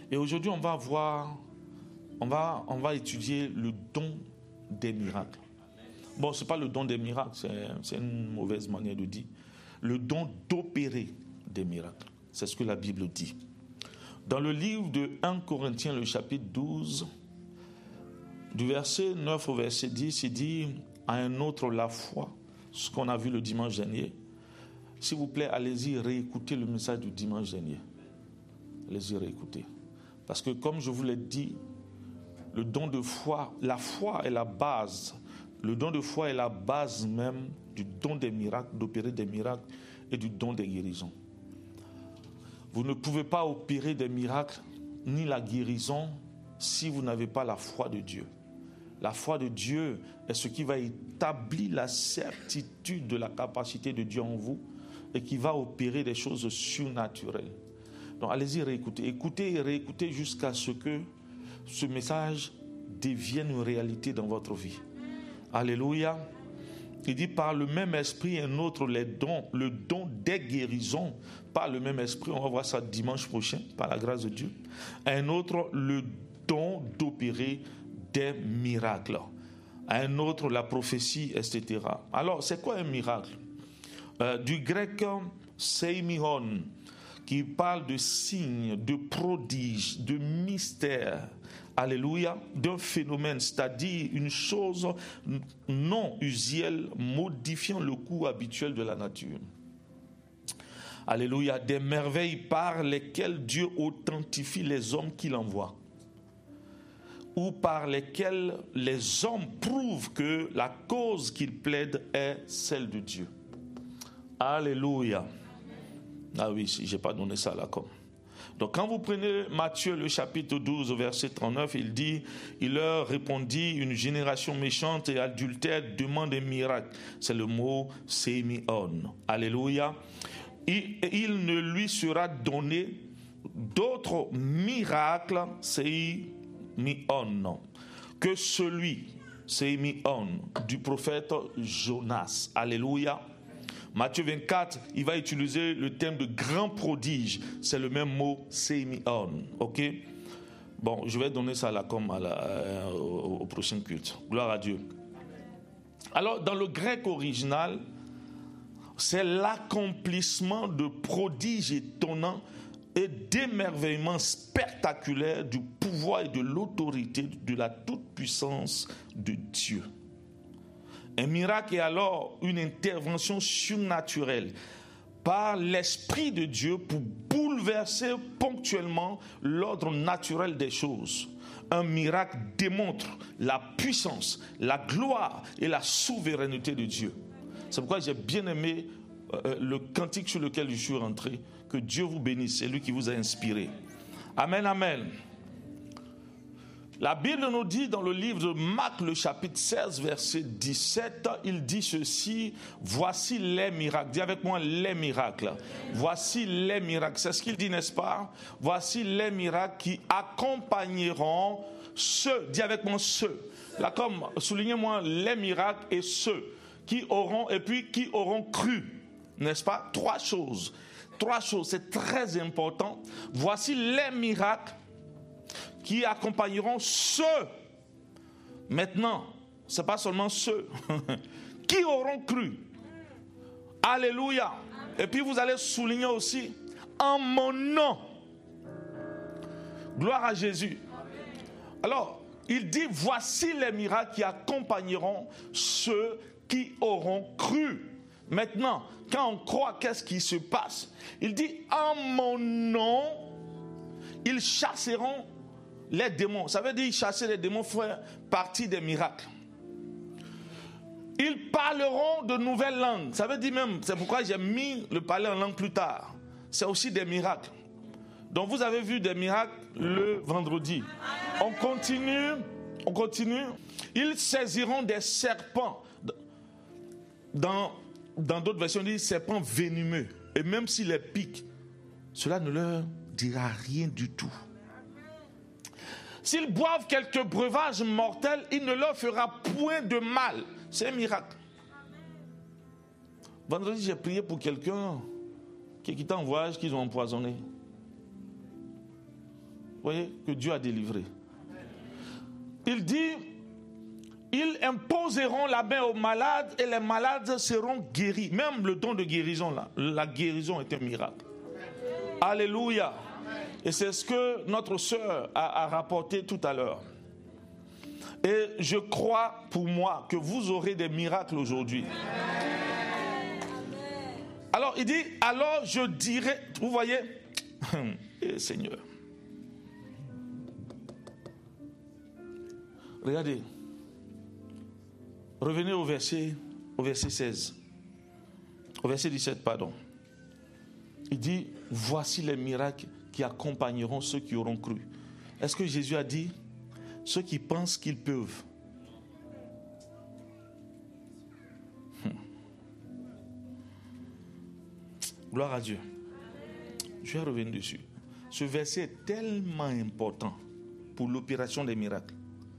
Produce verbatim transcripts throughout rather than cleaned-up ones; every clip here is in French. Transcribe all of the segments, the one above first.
Et aujourd'hui, on va voir, on va, on va étudier le don des miracles. Bon, ce n'est pas le don des miracles, c'est, c'est une mauvaise manière de dire. Le don d'opérer des miracles. C'est ce que la Bible dit. Dans le livre de premier Corinthiens, le chapitre douze, du verset neuf au verset dix, il dit à un autre la foi, ce qu'on a vu le dimanche dernier. S'il vous plaît, allez-y réécouter le message du dimanche dernier. Allez-y réécouter. Parce que comme je vous l'ai dit, le don de foi, la foi est la base. Le don de foi est la base même du don des miracles, d'opérer des miracles et du don des guérisons. Vous ne pouvez pas opérer des miracles ni la guérison si vous n'avez pas la foi de Dieu. La foi de Dieu est ce qui va établir la certitude de la capacité de Dieu en vous et qui va opérer des choses surnaturelles. Donc allez-y réécouter. Écoutez et réécoutez jusqu'à ce que ce message devienne une réalité dans votre vie. Alléluia. Il dit par le même esprit, un autre les dons, le don des guérisons, par le même esprit, on va voir ça dimanche prochain, par la grâce de Dieu. Un autre, le don d'opérer des miracles. Un autre, la prophétie, et cetera. Alors, c'est quoi un miracle? euh, Du grec, seimion, qui parle de signes, de prodiges, de mystères. Alléluia, d'un phénomène, c'est-à-dire une chose non usuelle, modifiant le cours habituel de la nature. Alléluia, des merveilles par lesquelles Dieu authentifie les hommes qu'il envoie, ou par lesquelles les hommes prouvent que la cause qu'ils plaident est celle de Dieu. Alléluia. Ah oui, je n'ai pas donné ça là comme. Donc quand vous prenez Matthieu le chapitre douze au verset trente-neuf, il dit, il leur répondit, une génération méchante et adultère demande un miracle. C'est le mot sémion. Alléluia. Il, il ne lui sera donné d'autres miracles, sémion, que celui, sémion, du prophète Jonas. Alléluia. Matthieu vingt-quatre, il va utiliser le terme de grand prodige. C'est le même mot, sémion. Ok? Bon, je vais donner ça là comme à la, euh, au, au prochain culte. Gloire à Dieu. Alors, dans le grec original, c'est l'accomplissement de prodiges étonnants et d'émerveillements spectaculaires du pouvoir et de l'autorité de la toute-puissance de Dieu. Un miracle est alors une intervention surnaturelle par l'Esprit de Dieu pour bouleverser ponctuellement l'ordre naturel des choses. Un miracle démontre la puissance, la gloire et la souveraineté de Dieu. C'est pourquoi j'ai bien aimé euh, le cantique sur lequel je suis rentré. Que Dieu vous bénisse, c'est lui qui vous a inspiré. Amen, amen. La Bible nous dit dans le livre de Marc, le chapitre seize, verset dix-sept, il dit ceci, voici les miracles. Dis avec moi les miracles. Voici les miracles. C'est ce qu'il dit, n'est-ce pas? Voici les miracles qui accompagneront ceux, dis avec moi ceux. Là, comme, soulignez-moi les miracles et ceux qui auront, et puis qui auront cru. N'est-ce pas? Trois choses. Trois choses, c'est très important. Voici les miracles qui accompagneront ceux, maintenant, ce n'est pas seulement ceux, qui auront cru. Alléluia. Et puis vous allez souligner aussi, en mon nom. Gloire à Jésus. Alors, il dit, voici les miracles qui accompagneront ceux qui auront cru. Maintenant, quand on croit, qu'est-ce qui se passe? Il dit, en mon nom, ils chasseront les démons. Ça veut dire chasser les démons fait partie des miracles. Ils parleront de nouvelles langues. Ça veut dire même, c'est pourquoi j'ai mis le parler en langue plus tard. C'est aussi des miracles. Donc vous avez vu des miracles le vendredi. On continue, on continue. Ils saisiront des serpents. Dans, dans d'autres versions, on dit serpents venimeux. Et même s'ils les piquent, cela ne leur dira rien du tout. S'ils boivent quelques breuvages mortels, il ne leur fera point de mal. C'est un miracle. Vendredi, j'ai prié pour quelqu'un qui est quitté en voyage, qu'ils ont empoisonné. voyez, que Dieu a délivrés. Il dit, ils imposeront la main aux malades et les malades seront guéris. Même le don de guérison, là, la guérison est un miracle. Alléluia. Et c'est ce que notre sœur a, a rapporté tout à l'heure. Et je crois pour moi que vous aurez des miracles aujourd'hui. Alors il dit, alors je dirai, vous voyez, eh, Seigneur. Regardez. Revenez au verset, au verset seize. Au verset dix-sept, pardon. Il dit, voici les miracles qui accompagneront ceux qui auront cru. Est-ce que Jésus a dit, ceux qui pensent qu'ils peuvent? Hmm. Gloire à Dieu. Je vais revenir dessus. Ce verset est tellement important pour l'opération des miracles.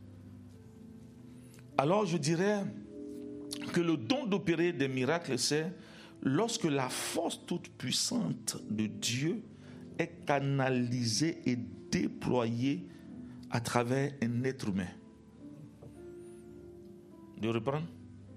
Alors je dirais que le don d'opérer des miracles, c'est lorsque la force toute puissante de Dieu est canalisée et déployée à travers un être humain. De reprendre.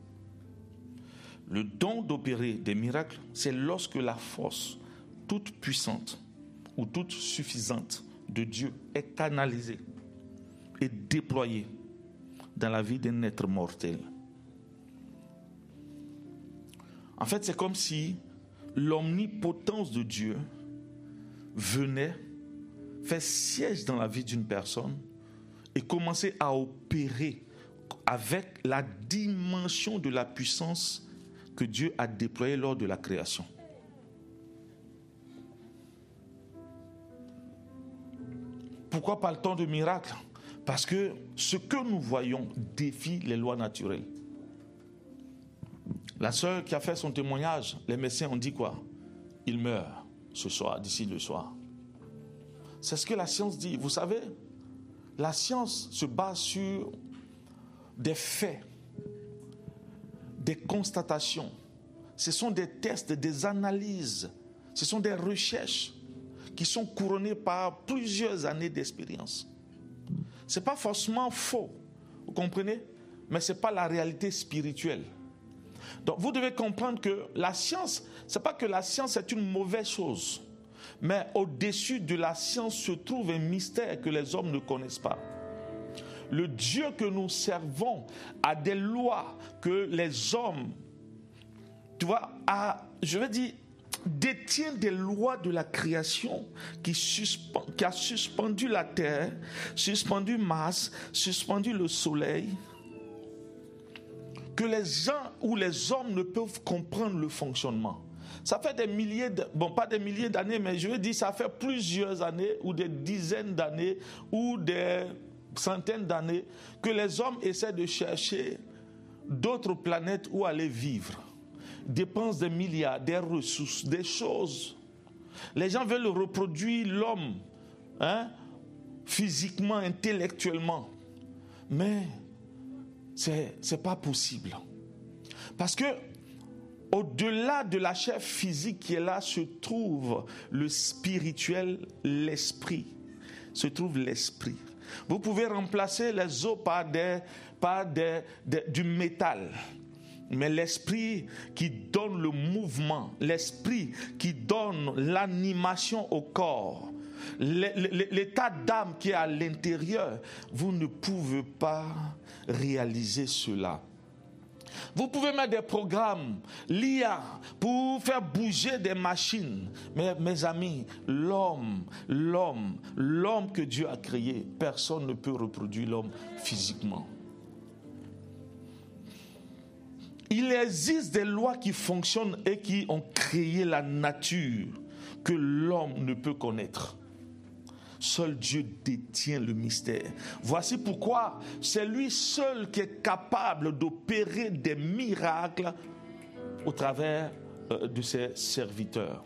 Le don d'opérer des miracles, c'est lorsque la force toute puissante ou toute suffisante de Dieu est canalisée et déployée dans la vie d'un être mortel. En fait, c'est comme si l'omnipotence de Dieu venait faire siège dans la vie d'une personne et commencer à opérer avec la dimension de la puissance que Dieu a déployée lors de la création. Pourquoi parle-t-on de miracle? Parce que ce que nous voyons défie les lois naturelles. La sœur qui a fait son témoignage, les médecins ont dit quoi? Il meurt ce soir, d'ici le soir. C'est ce que la science dit. Vous savez, la science se base sur des faits, des constatations. Ce sont des tests, des analyses. Ce sont des recherches qui sont couronnées par plusieurs années d'expérience. Ce n'est pas forcément faux, vous comprenez? Mais ce n'est pas la réalité spirituelle. Donc vous devez comprendre que la science, ce n'est pas que la science est une mauvaise chose, mais au-dessus de la science se trouve un mystère que les hommes ne connaissent pas. Le Dieu que nous servons a des lois que les hommes, tu vois, a, je veux dire, détient des lois de la création qui, suspend, qui a suspendu la terre, suspendu Mars, suspendu le soleil, que les gens ou les hommes ne peuvent comprendre le fonctionnement. Ça fait des milliers, de, bon pas des milliers d'années, mais je veux dire ça fait plusieurs années ou des dizaines d'années ou des centaines d'années que les hommes essaient de chercher d'autres planètes où aller vivre. Dépensent des milliards, des ressources, des choses. Les gens veulent reproduire l'homme, hein, physiquement, intellectuellement. Mais c'est, c'est pas possible. Parce que au-delà de la chair physique qui est là, se trouve le spirituel, l'esprit. Se trouve l'esprit. Vous pouvez remplacer les os par, des, par des, des, du métal. Mais l'esprit qui donne le mouvement, l'esprit qui donne l'animation au corps, l'état d'âme qui est à l'intérieur, vous ne pouvez pas réaliser cela. Vous pouvez mettre des programmes, l'I A, pour faire bouger des machines. Mais mes amis, l'homme, l'homme, l'homme que Dieu a créé, personne ne peut reproduire l'homme physiquement. Il existe des lois qui fonctionnent et qui ont créé la nature que l'homme ne peut connaître. Seul Dieu détient le mystère. Voici pourquoi c'est lui seul qui est capable d'opérer des miracles au travers de ses serviteurs.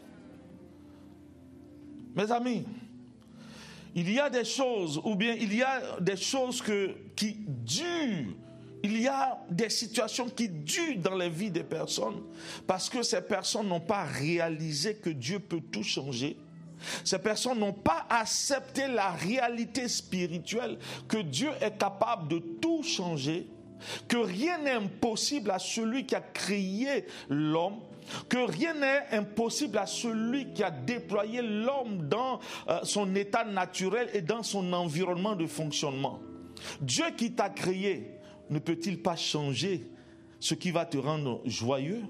Mes amis, il y a des choses, ou bien il y a des choses que, qui durent. Il y a des situations qui durent dans les vies des personnes parce que ces personnes n'ont pas réalisé que Dieu peut tout changer Ces personnes n'ont pas accepté la réalité spirituelle, que Dieu est capable de tout changer, que rien n'est impossible à celui qui a créé l'homme, que rien n'est impossible à celui qui a déployé l'homme dans euh, son état naturel et dans son environnement de fonctionnement. Dieu qui t'a créé, ne peut-il pas changer ce qui va te rendre joyeux?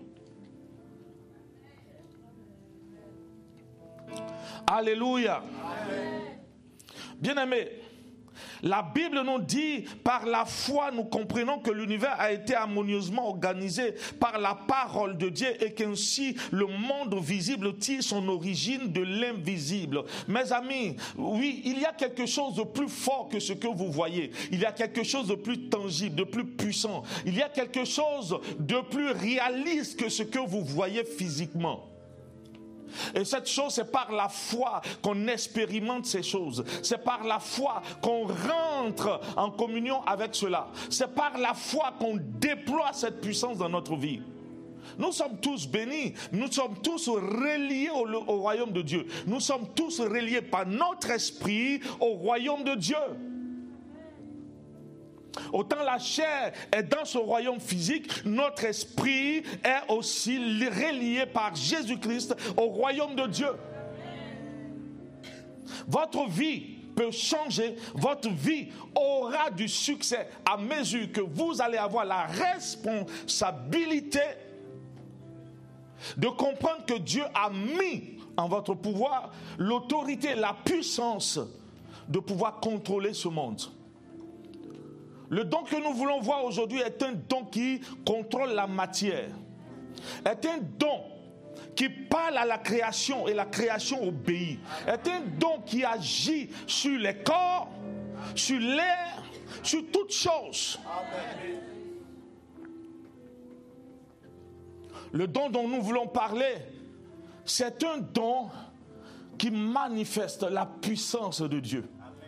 Alléluia. Bien-aimés, la Bible nous dit, par la foi, nous comprenons que l'univers a été harmonieusement organisé par la parole de Dieu et qu'ainsi le monde visible tire son origine de l'invisible. Mes amis, oui, il y a quelque chose de plus fort que ce que vous voyez. Il y a quelque chose de plus tangible, de plus puissant. Il y a quelque chose de plus réaliste que ce que vous voyez physiquement. Et cette chose, c'est par la foi qu'on expérimente ces choses. C'est par la foi qu'on rentre en communion avec cela. C'est par la foi qu'on déploie cette puissance dans notre vie. Nous sommes tous bénis. Nous sommes tous reliés au, au royaume de Dieu. Nous sommes tous reliés par notre esprit au royaume de Dieu. Autant la chair est dans ce royaume physique, notre esprit est aussi relié par Jésus-Christ au royaume de Dieu. Votre vie peut changer, votre vie aura du succès à mesure que vous allez avoir la responsabilité de comprendre que Dieu a mis en votre pouvoir l'autorité, la puissance de pouvoir contrôler ce monde. Le don que nous voulons voir aujourd'hui est un don qui contrôle la matière. Est un don qui parle à la création et la création obéit. Est un don qui agit sur les corps, sur l'air, sur toutes choses. Le don dont nous voulons parler, c'est un don qui manifeste la puissance de Dieu.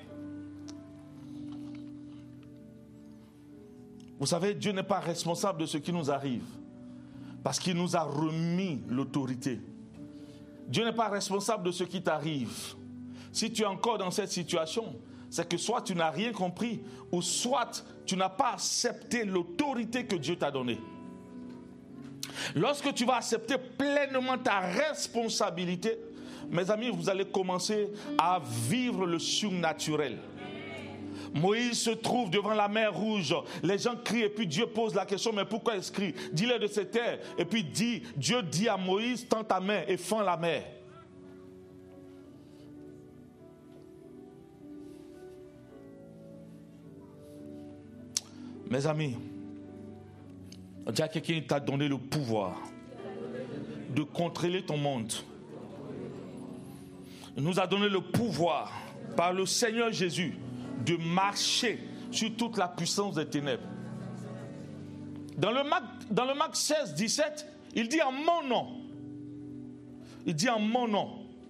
Vous savez, Dieu n'est pas responsable de ce qui nous arrive parce qu'il nous a remis l'autorité. Dieu n'est pas responsable de ce qui t'arrive. Si tu es encore dans cette situation, c'est que soit tu n'as rien compris ou soit tu n'as pas accepté l'autorité que Dieu t'a donnée. Lorsque tu vas accepter pleinement ta responsabilité, mes amis, vous allez commencer à vivre le surnaturel. Moïse se trouve devant la mer Rouge. Les gens crient et puis Dieu pose la question, mais pourquoi ils crient? Dis-leur de se taire. Et puis dit, Dieu dit à Moïse, tends ta main et fends la mer. Mes amis, il y a quelqu'un qui t'a donné le pouvoir de contrôler ton monde. Il nous a donné le pouvoir par le Seigneur Jésus de marcher sur toute la puissance des ténèbres. Dans le Marc, dans le Marc seize, dix-sept, il dit en mon nom. Il dit en mon nom.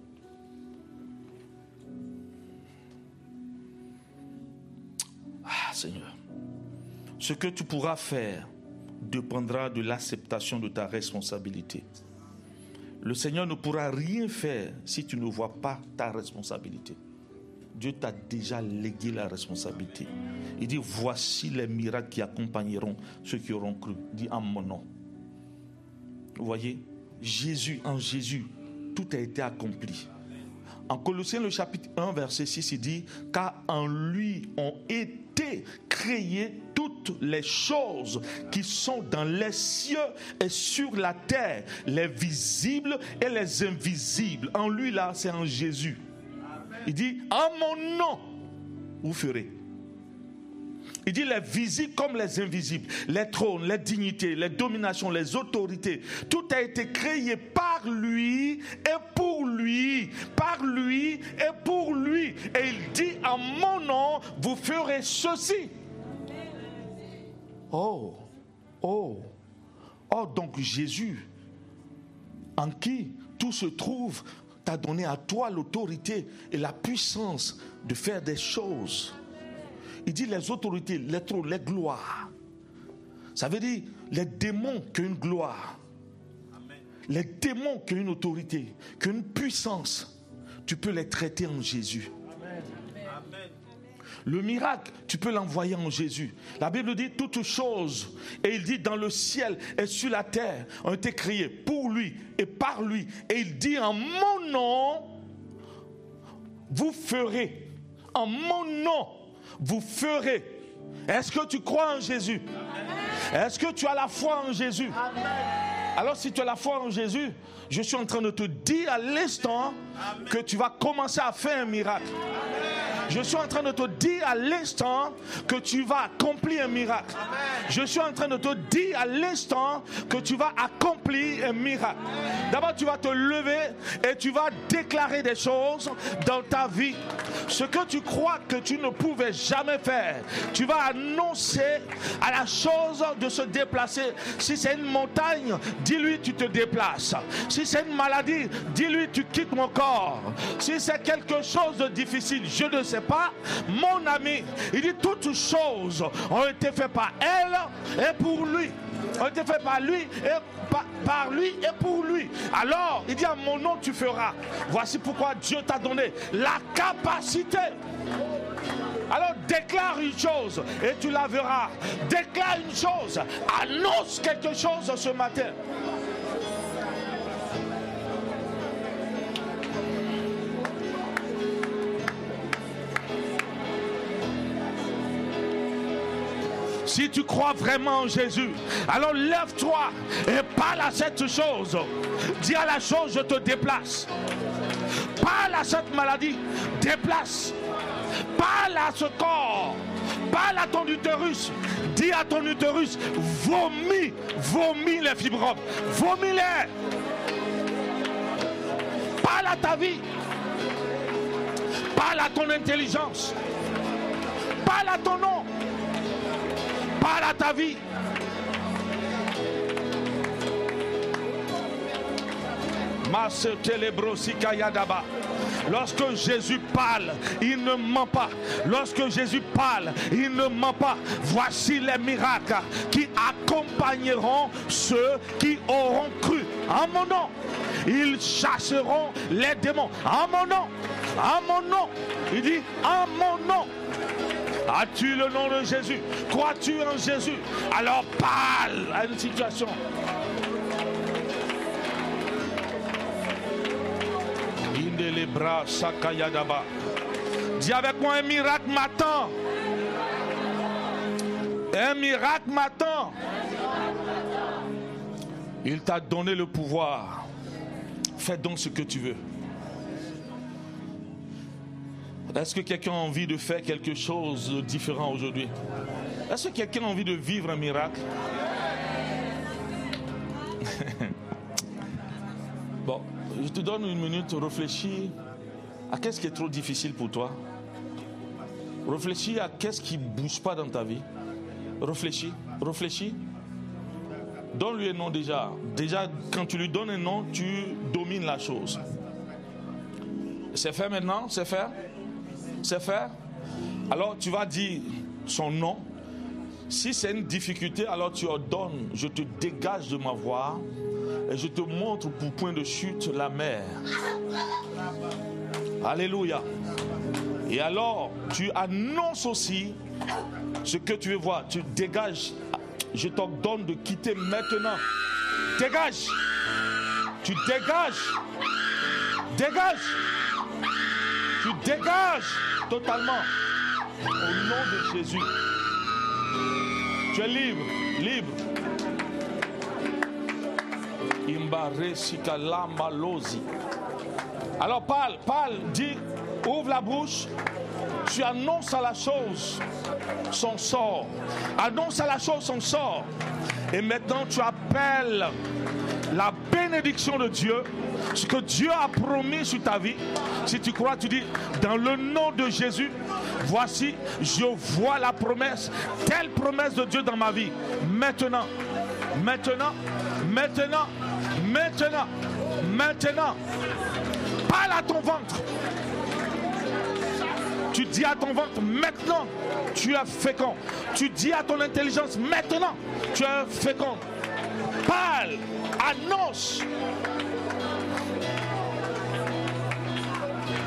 Ah, Seigneur. Ce que tu pourras faire dépendra de l'acceptation de ta responsabilité. Le Seigneur ne pourra rien faire si tu ne vois pas ta responsabilité. Dieu t'a déjà légué la responsabilité. Il dit, voici les miracles qui accompagneront ceux qui auront cru. Il dit, en mon nom. Vous voyez, Jésus, en Jésus, tout a été accompli. En Colossiens, le chapitre un, verset six, il dit, car en lui ont été créées toutes les choses qui sont dans les cieux et sur la terre, les visibles et les invisibles. En lui, là, c'est en Jésus. Il dit, en mon nom, vous ferez. Il dit les visibles comme les invisibles, les trônes, les dignités, les dominations, les autorités. Tout a été créé par lui et pour lui, par lui et pour lui. Et il dit, en mon nom, vous ferez ceci. Oh, oh, oh, donc Jésus, en qui tout se trouve, t'a donné à toi l'autorité et la puissance de faire des choses. Il dit les autorités, les trônes, les gloires. Ça veut dire les démons qui ont une gloire. Amen. Les démons qui ont une autorité, qui ont une puissance. tu peux les traiter en Jésus. Le miracle, tu peux l'envoyer en Jésus. La Bible dit toutes choses. Et il dit dans le ciel et sur la terre ont été créés pour lui et par lui. Et il dit en mon nom, vous ferez. En mon nom, vous ferez. Est-ce que tu crois en Jésus? Est-ce que tu as la foi en Jésus? Alors si tu as la foi en Jésus, je suis en train de te dire à l'instant que tu vas commencer à faire un miracle. Je suis en train de te dire à l'instant que tu vas accomplir un miracle. Je suis en train de te dire à l'instant que tu vas accomplir un miracle. D'abord, tu vas te lever et tu vas déclarer des choses dans ta vie. Ce que tu crois que tu ne pouvais jamais faire, tu vas annoncer à la chose de se déplacer. Si c'est une montagne, dis-lui tu te déplaces. Si c'est une maladie, dis-lui tu quittes mon corps. Si c'est quelque chose de difficile, je ne sais pas, mon ami, il dit toutes choses ont été faites par elle et pour lui, ont été faites par lui et par, par lui et pour lui. Alors il dit à mon nom tu feras. Voici pourquoi Dieu t'a donné la capacité. Alors déclare une chose et tu la verras. Déclare une chose, annonce quelque chose ce matin. Si tu crois vraiment en Jésus, alors lève-toi et parle à cette chose. Dis à la chose, je te déplace. Parle à cette maladie, déplace. Parle à ce corps. Parle à ton utérus. Dis à ton utérus, vomis, vomis les fibromes. Vomis-les. Parle à ta vie. Parle à ton intelligence. Parle à ton nom. Parle à ta vie. Lorsque Jésus parle, il ne ment pas. Lorsque Jésus parle, il ne ment pas. Voici les miracles qui accompagneront ceux qui auront cru. En mon nom, ils chasseront les démons. En mon nom, en mon nom. Il dit en mon nom. As-tu le nom de Jésus? Crois-tu en Jésus? Alors parle à une situation. Dis avec moi, un miracle m'attend. Un miracle m'attend. Il t'a donné le pouvoir. Fais donc ce que tu veux. Est-ce que quelqu'un a envie de faire quelque chose de différent aujourd'hui? Est-ce que quelqu'un a envie de vivre un miracle? Bon, je te donne une minute, réfléchis à qu'est-ce qui est trop difficile pour toi. Réfléchis à qu'est-ce qui ne bouge pas dans ta vie. Réfléchis, réfléchis. Donne-lui un nom déjà. Déjà, quand tu lui donnes un nom, tu domines la chose. C'est fait maintenant? C'est fait? C'est fait? Alors tu vas dire son nom. Si c'est une difficulté, alors tu ordonnes, je te dégage de ma voix et je te montre pour point de chute la mer. Alléluia. Et alors tu annonces aussi ce que tu veux voir. Tu dégages. Je t'ordonne de quitter maintenant. Dégage. Tu dégages. Dégage. Tu dégages totalement au nom de Jésus. Tu es libre, libre. Alors parle, parle, dis, ouvre la bouche. Tu annonces à la chose son sort. Annonce à la chose son sort. Et maintenant tu appelles la bénédiction de Dieu, ce que Dieu a promis sur ta vie. Si tu crois, tu dis, dans le nom de Jésus, voici, je vois la promesse, telle promesse de Dieu dans ma vie. Maintenant, maintenant, maintenant, maintenant, maintenant, parle à ton ventre. Tu dis à ton ventre, maintenant, tu es fécond. Tu dis à ton intelligence, maintenant, tu es fécond. Parle, annonce.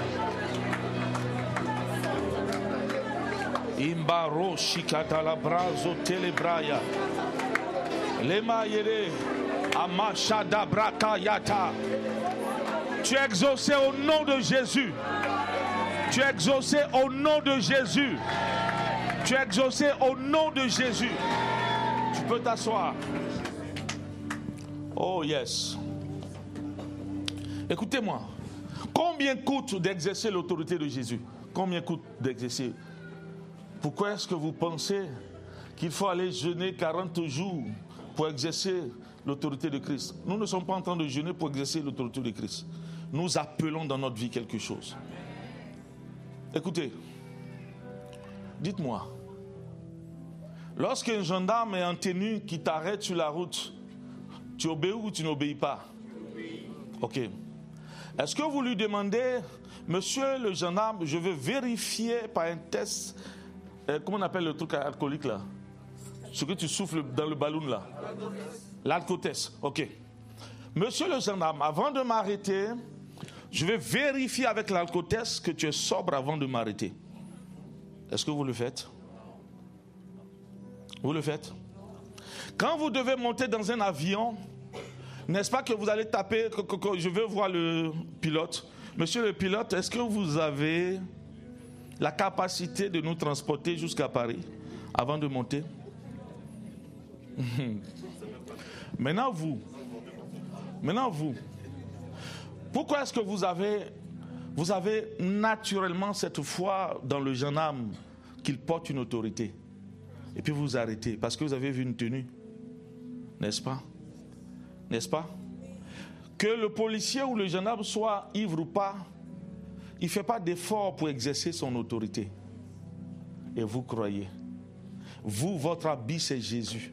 Imbaro shikata la brazo telebraya. Lema yere amashada braka yata. Tu es exaucé au nom de Jésus. Tu es exaucé au nom de Jésus. Tu es exaucé au nom de Jésus. Tu peux t'asseoir. Oh yes. Écoutez-moi. Combien coûte d'exercer l'autorité de Jésus? Combien coûte d'exercer? Pourquoi est-ce que vous pensez qu'il faut aller jeûner quarante jours pour exercer l'autorité de Christ? Nous ne sommes pas en train de jeûner pour exercer l'autorité de Christ. Nous appelons dans notre vie quelque chose. Écoutez, dites-moi, lorsqu'un gendarme est en tenue qui t'arrête sur la route, tu obéis ou tu n'obéis pas? Ok. Est-ce que vous lui demandez, monsieur le gendarme, je veux vérifier par un test, euh, comment on appelle le truc alcoolique là? Ce que tu souffles dans le ballon là. L'alcotest. Ok. Monsieur le gendarme, avant de m'arrêter, je vais vérifier avec l'alcotest que tu es sobre avant de m'arrêter. Est-ce que vous le faites? Vous le faites? Quand vous devez monter dans un avion, n'est-ce pas que vous allez taper, que, que, que, je veux voir le pilote. Monsieur le pilote, est-ce que vous avez la capacité de nous transporter jusqu'à Paris avant de monter? Maintenant vous, maintenant vous, pourquoi est-ce que vous avez, vous avez naturellement cette foi dans le gendarme qu'il porte une autorité? Et puis vous vous arrêtez parce que vous avez vu une tenue, n'est-ce pas? N'est-ce pas? Que le policier ou le gendarme soit ivre ou pas, il ne fait pas d'effort pour exercer son autorité. Et vous croyez. Vous, votre habit, c'est Jésus.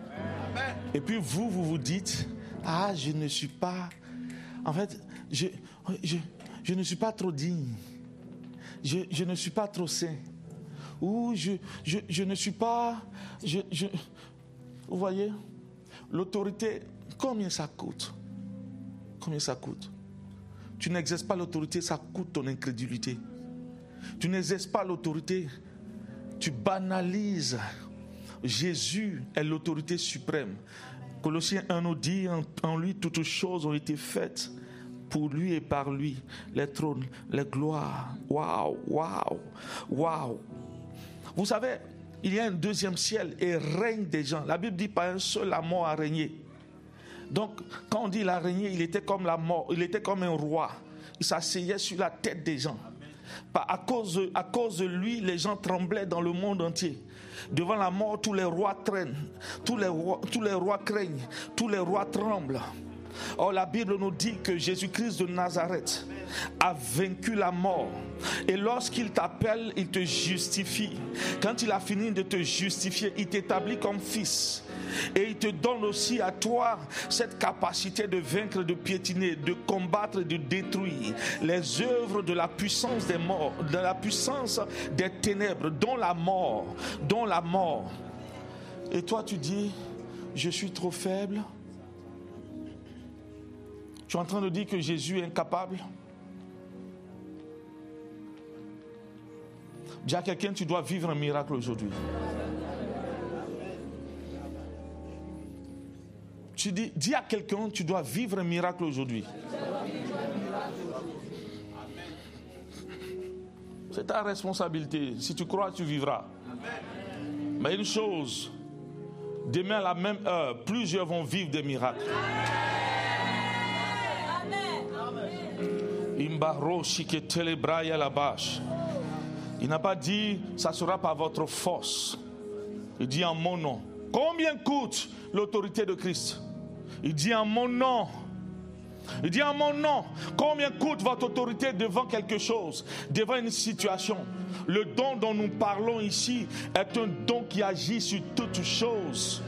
Et puis vous, vous vous dites, ah, je ne suis pas... En fait, je, je, je ne suis pas trop digne. Je, je ne suis pas trop saint. Ou je, je, je ne suis pas... Je, je, vous voyez, l'autorité... Combien ça coûte? Combien ça coûte? Tu n'exerces pas l'autorité, ça coûte ton incrédulité. Tu n'exerces pas l'autorité, tu banalises. Jésus est l'autorité suprême. Colossiens un nous dit, en, en lui toutes choses ont été faites pour lui et par lui. Les trônes, les gloires. Waouh, waouh, waouh. Vous savez, il y a un deuxième ciel et règne des gens. La Bible dit pas un seul la mort a régné. Donc, quand on dit il a régné, il était comme la mort, il était comme un roi. Il s'asseyait sur la tête des gens. À cause, à cause de lui, les gens tremblaient dans le monde entier. Devant la mort, tous les rois traînent, tous les rois, tous les rois craignent, tous les rois tremblent. Or, la Bible nous dit que Jésus-Christ de Nazareth a vaincu la mort. Et lorsqu'il t'appelle, il te justifie. Quand il a fini de te justifier, il t'établit comme fils. Et il te donne aussi à toi cette capacité de vaincre, de piétiner, de combattre, de détruire les œuvres de la puissance des morts, de la puissance des ténèbres, dont la mort, dont la mort. Et toi tu dis, je suis trop faible. Tu es en train de dire que Jésus est incapable. Dis à quelqu'un, tu dois vivre un miracle aujourd'hui. Tu dis, dis à quelqu'un, tu dois vivre un miracle aujourd'hui. C'est ta responsabilité. Si tu crois, tu vivras. Mais une chose, demain à la même heure, plusieurs vont vivre des miracles. Il n'a pas dit, ça sera par votre force. Il dit en mon nom. Combien coûte l'autorité de Christ? Il dit en mon nom. Il dit en mon nom. Combien coûte votre autorité devant quelque chose, devant une situation? Le don dont nous parlons ici est un don qui agit sur toutes choses.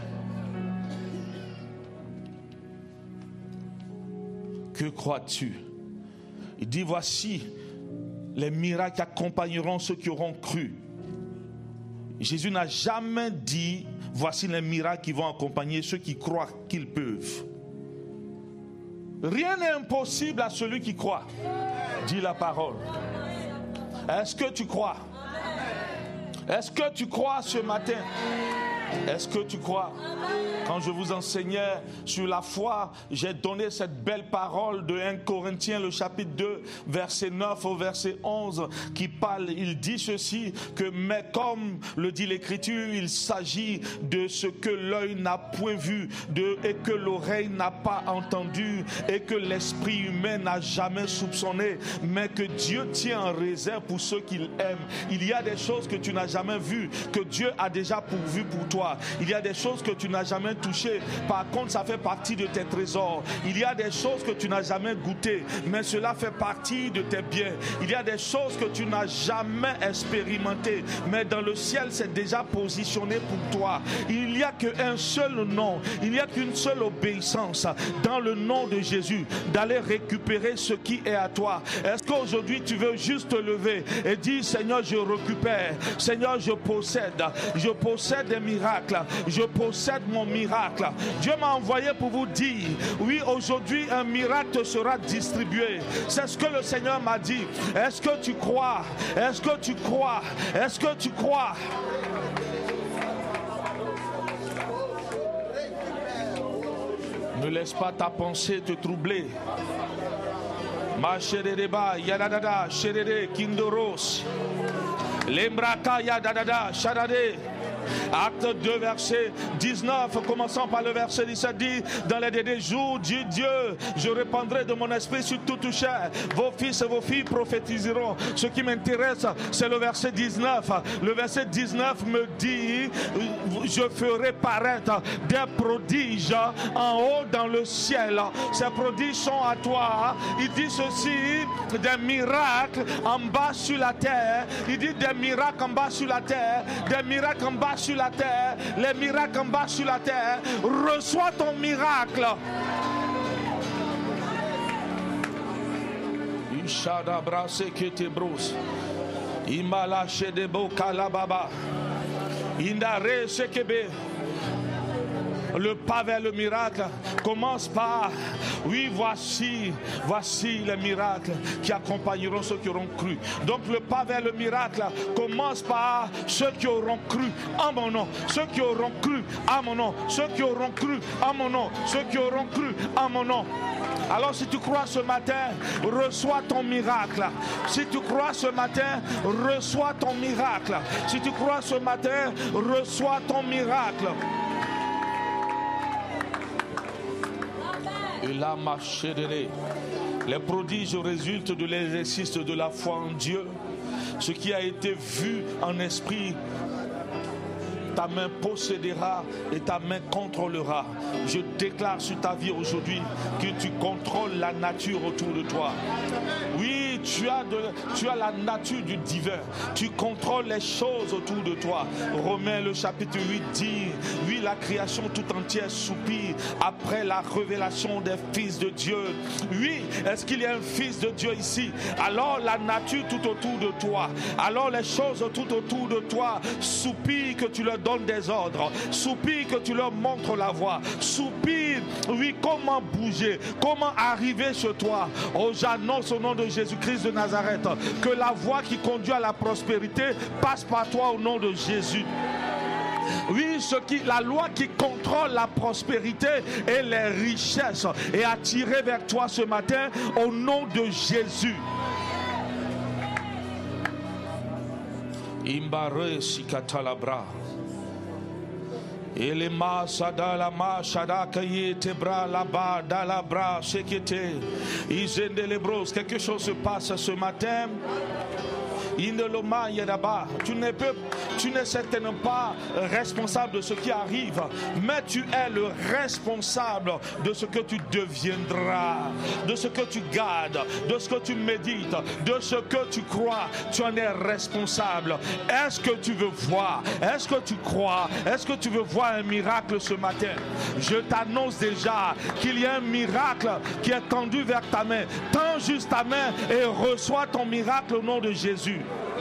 Que crois-tu? Il dit voici les miracles qui accompagneront ceux qui auront cru. Jésus n'a jamais dit voici les miracles qui vont accompagner ceux qui croient qu'ils peuvent. Rien n'est impossible à celui qui croit, dit la parole. Est-ce que tu crois? Est-ce que tu crois ce matin? Est-ce que tu crois? Quand je vous enseignais sur la foi, j'ai donné cette belle parole de premier Corinthiens, le chapitre deux, verset neuf au verset onze, qui parle, il dit ceci, que mais comme le dit l'Écriture, il s'agit de ce que l'œil n'a point vu, de, et que l'oreille n'a pas entendu, et que l'esprit humain n'a jamais soupçonné, mais que Dieu tient en réserve pour ceux qu'il aime. Il y a des choses que tu n'as jamais vues, que Dieu a déjà pourvu pour toi. Il y a des choses que tu n'as jamais touchées. Par contre, ça fait partie de tes trésors. Il y a des choses que tu n'as jamais goûtées, mais cela fait partie de tes biens. Il y a des choses que tu n'as jamais expérimentées, mais dans le ciel, c'est déjà positionné pour toi. Il n'y a qu'un seul nom, il n'y a qu'une seule obéissance dans le nom de Jésus, d'aller récupérer ce qui est à toi. Est-ce qu'aujourd'hui, tu veux juste te lever et dire, Seigneur, je récupère. Seigneur, je possède. Je possède des miracles. Je possède mon miracle. Dieu m'a envoyé pour vous dire, oui, aujourd'hui un miracle sera distribué. C'est ce que le Seigneur m'a dit. Est-ce que tu crois? Est-ce que tu crois? Est-ce que tu crois? Ne laisse pas ta pensée te troubler. Ma chéréba, yadadada, chéré, kindoros. Lembraka, yadadada, chadade. Acte deux, verset dix-neuf, commençant par le verset dix-sept, dit, dans les derniers jours, Dieu, Dieu, je répandrai de mon esprit sur toute chair. Vos fils et vos filles prophétiseront. Ce qui m'intéresse, c'est le verset dix-neuf. Le verset dix-neuf me dit, je ferai paraître des prodiges en haut dans le ciel. Ces prodiges sont à toi. Il dit ceci, des miracles en bas sur la terre. Il dit des miracles en bas sur la terre. Des miracles en bas sur la terre, les miracles en bas sur la terre. Reçois ton miracle. Ishada brase kete bros. Imala shedebo kalababa. Indare sekebe. Le pas vers le miracle commence par, oui, voici, voici les miracles qui accompagneront ceux qui auront cru. Donc le pas vers le miracle commence par ceux qui auront cru en mon nom, ceux qui auront cru en mon nom, ceux qui auront cru en mon nom, ceux qui auront cru en mon nom. Alors si tu crois ce matin, reçois ton miracle. Si tu crois ce matin, reçois ton miracle. Si tu crois ce matin, reçois ton miracle. Et là, ma chérie, les prodiges résultent de l'exercice de la foi en Dieu. Ce qui a été vu en esprit, ta main possédera et ta main contrôlera. Je déclare sur ta vie aujourd'hui que tu contrôles la nature autour de toi. Oui, tu as, de, tu as la nature du divin. Tu contrôles les choses autour de toi. Romains le chapitre huit dit, oui, la création tout entière soupire après la révélation des fils de Dieu. Oui, est-ce qu'il y a un fils de Dieu ici? Alors la nature tout autour de toi, alors les choses tout autour de toi soupirent que tu leur donnes des ordres, soupirent que tu leur montres la voie, soupirent, oui, comment bouger, comment arriver chez toi. Oh, j'annonce au nom de Jésus-Christ de Nazareth que la voie qui conduit à la prospérité passe par toi au nom de Jésus. Oui, ce qui, la loi qui contrôle la prospérité et les richesses est attirée vers toi ce matin au nom de Jésus. Imbare sikatalabra. Et les masada la machada kaye tebra là-bas dans la bras sekete. Isende les bros, quelque chose se passe ce matin. Tu n'es, peu, tu n'es certainement pas responsable de ce qui arrive, mais tu es le responsable de ce que tu deviendras, de ce que tu gardes, de ce que tu médites, de ce que tu crois. Tu en es responsable. Est-ce que tu veux voir? Est-ce que tu crois? Est-ce que tu veux voir un miracle ce matin? Je t'annonce déjà qu'il y a un miracle qui est tendu vers ta main. Tends juste ta main et reçois ton miracle au nom de Jésus.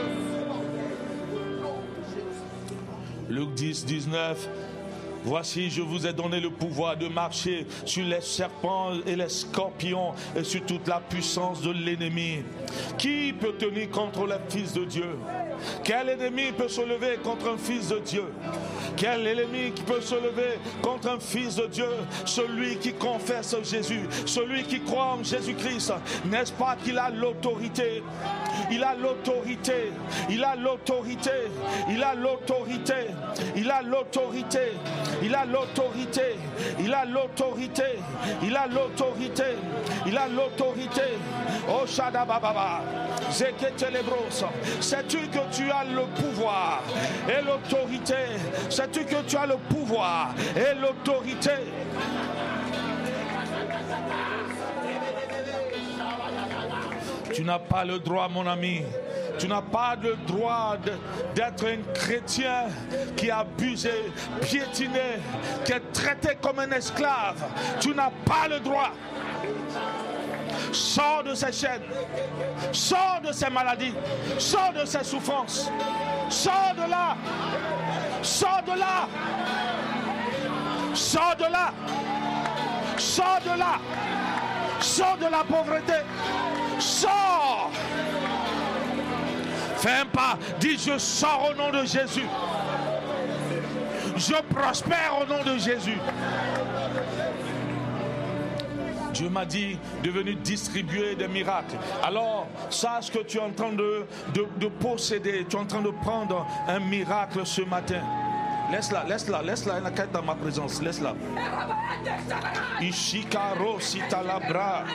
Luc dix, dix-neuf. Voici, je vous ai donné le pouvoir de marcher sur les serpents et les scorpions et sur toute la puissance de l'ennemi. Qui peut tenir contre les fils de Dieu? Quel ennemi peut se lever contre un fils de Dieu? Quel ennemi qui peut se lever contre un fils de Dieu? Celui qui confesse Jésus, celui qui croit en Jésus-Christ. N'est-ce pas qu'il a l'autorité? Il a l'autorité, il a l'autorité, il a l'autorité, il a l'autorité, il a l'autorité, il a l'autorité, il a l'autorité, il a l'autorité. Oh Shadababa, Zeketelebros, sais-tu que tu as le pouvoir et l'autorité? Sais-tu que tu as le pouvoir et l'autorité? Tu n'as pas le droit, mon ami. Tu n'as pas le droit de, d'être un chrétien qui est abusé, piétiné, qui est traité comme un esclave. Tu n'as pas le droit. Sors de ces chaînes. Sors de ces maladies. Sors de ces souffrances. Sors de là. Sors de là. Sors de là. Sors de là. Sors de la pauvreté. Sors. Fais un pas. Dis, je sors au nom de Jésus. Je prospère au nom de Jésus. Dieu m'a dit de venir distribuer des miracles. Alors, sache que tu es en train de, de, de posséder, tu es en train de prendre un miracle ce matin. Laisse-la, laisse-la, laisse-la, elle est dans ma présence, laisse-la. Ishikaro sitalabra.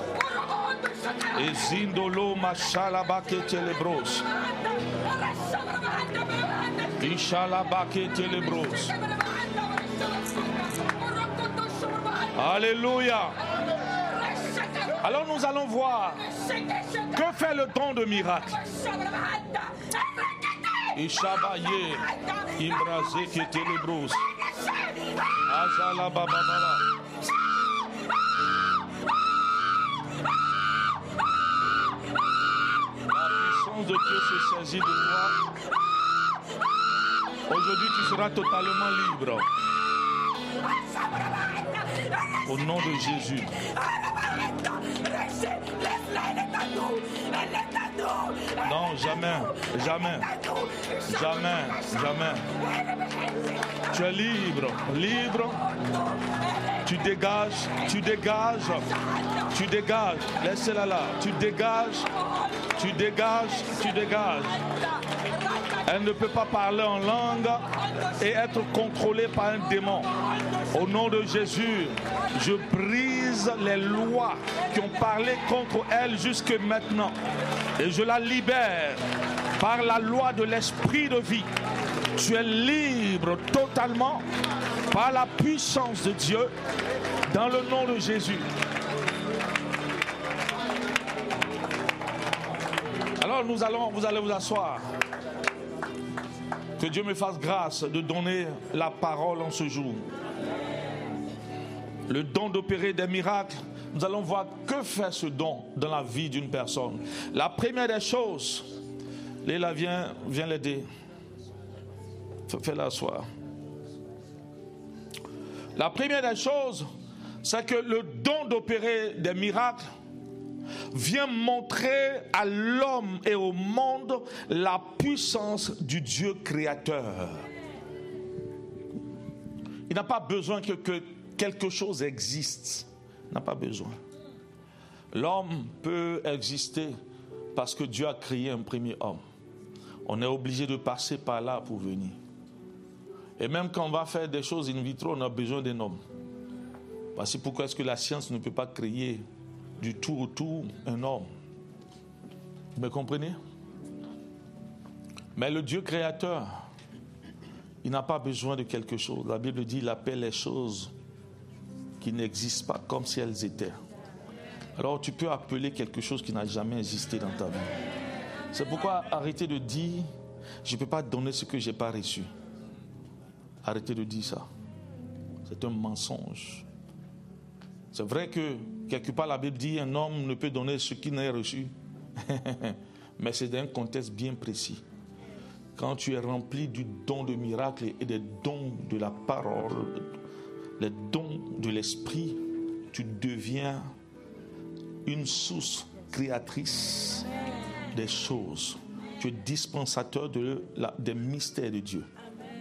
Ezindolo machalabake telebros. Ishalabake telebros. Alléluia. Alors nous allons voir que fait le don de miracle. Ishabaye imbraze ketelebros. Azala bababala. De Dieu se saisit de toi. Aujourd'hui, tu seras totalement libre. Au nom de Jésus. Non, jamais, jamais, jamais, jamais. Tu es libre, libre. Tu dégages, tu dégages, tu dégages. Laissez-la là. Tu dégages, tu dégages, tu dégages. Elle ne peut pas parler en langue et être contrôlée par un démon. Au nom de Jésus, je brise les lois qui ont parlé contre elle jusque maintenant. Et je la libère par la loi de l'esprit de vie. Tu es libre totalement par la puissance de Dieu dans le nom de Jésus. Alors nous allons, vous allez vous asseoir. Que Dieu me fasse grâce de donner la parole en ce jour. Le don d'opérer des miracles, nous allons voir que fait ce don dans la vie d'une personne. La première des choses, Léla, viens, viens l'aider. Fais-la asseoir. La première des choses, c'est que le don d'opérer des miracles vient montrer à l'homme et au monde la puissance du Dieu créateur. Il n'a pas besoin que, que quelque chose existe. Il n'a pas besoin. L'homme peut exister parce que Dieu a créé un premier homme. On est obligé de passer par là pour venir. Et même quand on va faire des choses in vitro, on a besoin d'un homme. Voici pourquoi est-ce que la science ne peut pas créer du tout au tout un homme. Vous me comprenez? Mais le Dieu créateur, il n'a pas besoin de quelque chose. La Bible dit, il appelle les choses qui n'existent pas comme si elles étaient. Alors tu peux appeler quelque chose qui n'a jamais existé dans ta vie. C'est pourquoi arrêtez de dire, je ne peux pas donner ce que je n'ai pas reçu. Arrêtez de dire ça. C'est un mensonge. C'est vrai que quelque part la Bible dit un homme ne peut donner ce qu'il n'a reçu. Mais c'est dans un contexte bien précis. Quand tu es rempli du don de miracle et des dons de la parole, les dons de l'esprit, tu deviens une source créatrice des choses. tu es dispensateur de la, des mystères de Dieu.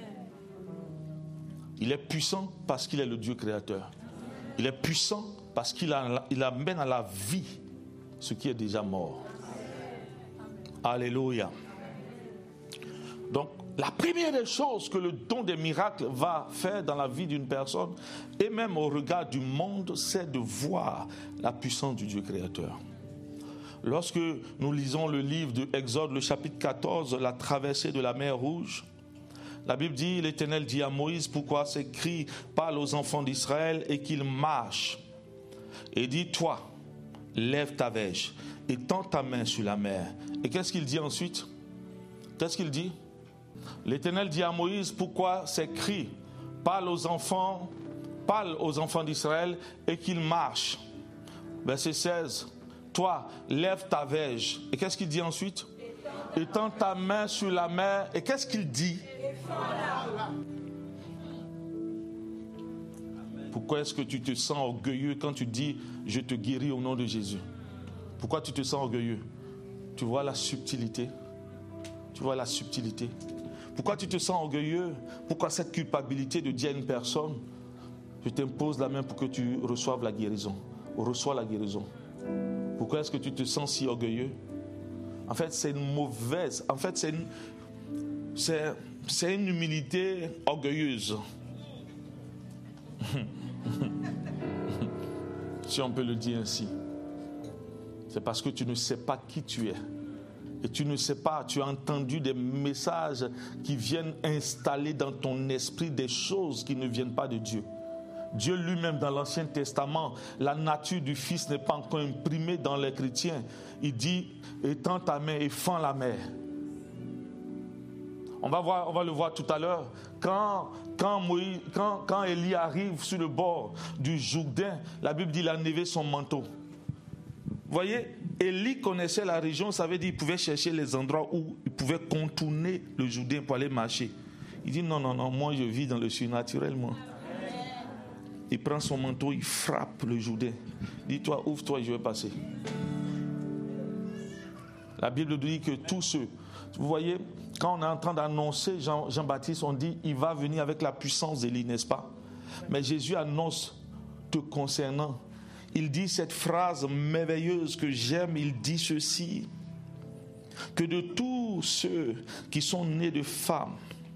Il est puissant parce qu'il est le Dieu créateur. Il est puissant parce qu'il a, il amène à la vie ce qui est déjà mort. Alléluia. Donc, la première des choses que le don des miracles va faire dans la vie d'une personne, et même au regard du monde, c'est de voir la puissance du Dieu créateur. Lorsque nous lisons le livre de Exode, le chapitre quatorze, la traversée de la mer Rouge, la Bible dit, l'Éternel dit à Moïse, pourquoi ces cris parlent aux enfants d'Israël et qu'ils marchent. Et dit, toi, lève ta verge et tends ta main sur la mer. Et qu'est-ce qu'il dit ensuite? Qu'est-ce qu'il dit? L'Éternel dit à Moïse, pourquoi ces cris parlent aux enfants, parlent aux enfants d'Israël et qu'ils marchent. Verset seize. Toi, lève ta verge. Et qu'est-ce qu'il dit ensuite? Étends ta main sur la mer. Et qu'est-ce qu'il dit? Pourquoi est-ce que tu te sens orgueilleux quand tu dis je te guéris au nom de Jésus? Pourquoi tu te sens orgueilleux? Tu vois la subtilité? Tu vois la subtilité? Pourquoi tu te sens orgueilleux? Pourquoi cette culpabilité de dire à une personne, je t'impose la main pour que tu reçoives la guérison? Reçois la guérison. Pourquoi est-ce que tu te sens si orgueilleux? En fait, c'est une mauvaise, en fait, c'est une, c'est, c'est une humilité orgueilleuse. Si on peut le dire ainsi. C'est parce que tu ne sais pas qui tu es. Et tu ne sais pas, tu as entendu des messages qui viennent installer dans ton esprit des choses qui ne viennent pas de Dieu. Dieu lui-même dans l'Ancien Testament, la nature du Fils n'est pas encore imprimée dans les chrétiens. Il dit, étends ta main et fends la mer. On va voir, on va le voir tout à l'heure. Quand, quand, Moïse, quand, quand Élie arrive sur le bord du Jourdain, la Bible dit qu'il a enlevé son manteau. Vous voyez, Élie connaissait la région, ça veut dire qu'il pouvait chercher les endroits où il pouvait contourner le Jourdain pour aller marcher. Il dit non, non, non, moi je vis dans le surnaturel, moi. Il prend son manteau, il frappe le Jourdain. Dis-toi, ouvre-toi, je vais passer. La Bible dit que tous ceux, vous voyez, quand on est en train d'annoncer Jean, Jean-Baptiste, on dit, il va venir avec la puissance d'Élie, n'est-ce pas? Mais Jésus annonce te concernant. Il dit cette phrase merveilleuse que j'aime, il dit ceci, que de tous ceux qui sont nés de femmes,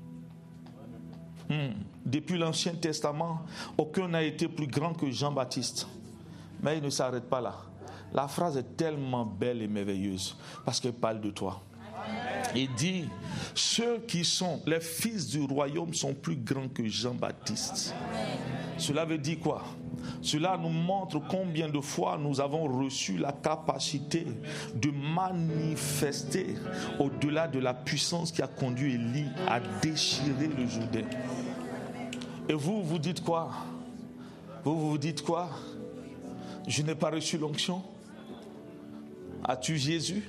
hmm, depuis l'Ancien Testament, aucun n'a été plus grand que Jean-Baptiste. Mais il ne s'arrête pas là. La phrase est tellement belle et merveilleuse parce qu'elle parle de toi. Il dit, ceux qui sont les fils du royaume sont plus grands que Jean-Baptiste. Cela veut dire quoi? Cela nous montre combien de fois nous avons reçu la capacité de manifester au-delà de la puissance qui a conduit Élie à déchirer le Jourdain. Et vous, vous dites quoi? Vous, vous dites quoi? Je n'ai pas reçu l'onction. As-tu Jésus?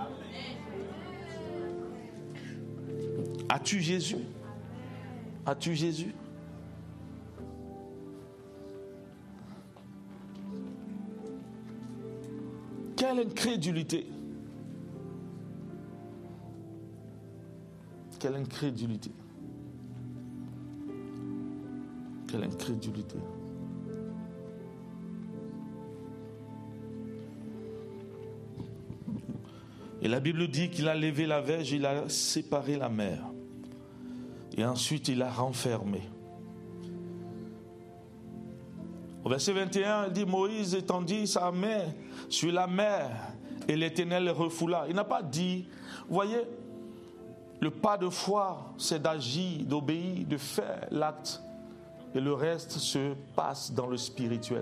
As-tu Jésus? As-tu Jésus? Quelle incrédulité! Quelle incrédulité! Quelle incrédulité! Et la Bible dit qu'il a levé la verge, il a séparé la mer. Et ensuite, il a renfermé. Au verset vingt et un, il dit, Moïse étendit sa main sur la mer et l'Éternel le refoula. Il n'a pas dit, vous voyez, le pas de foi, c'est d'agir, d'obéir, de faire l'acte. Et le reste se passe dans le spirituel.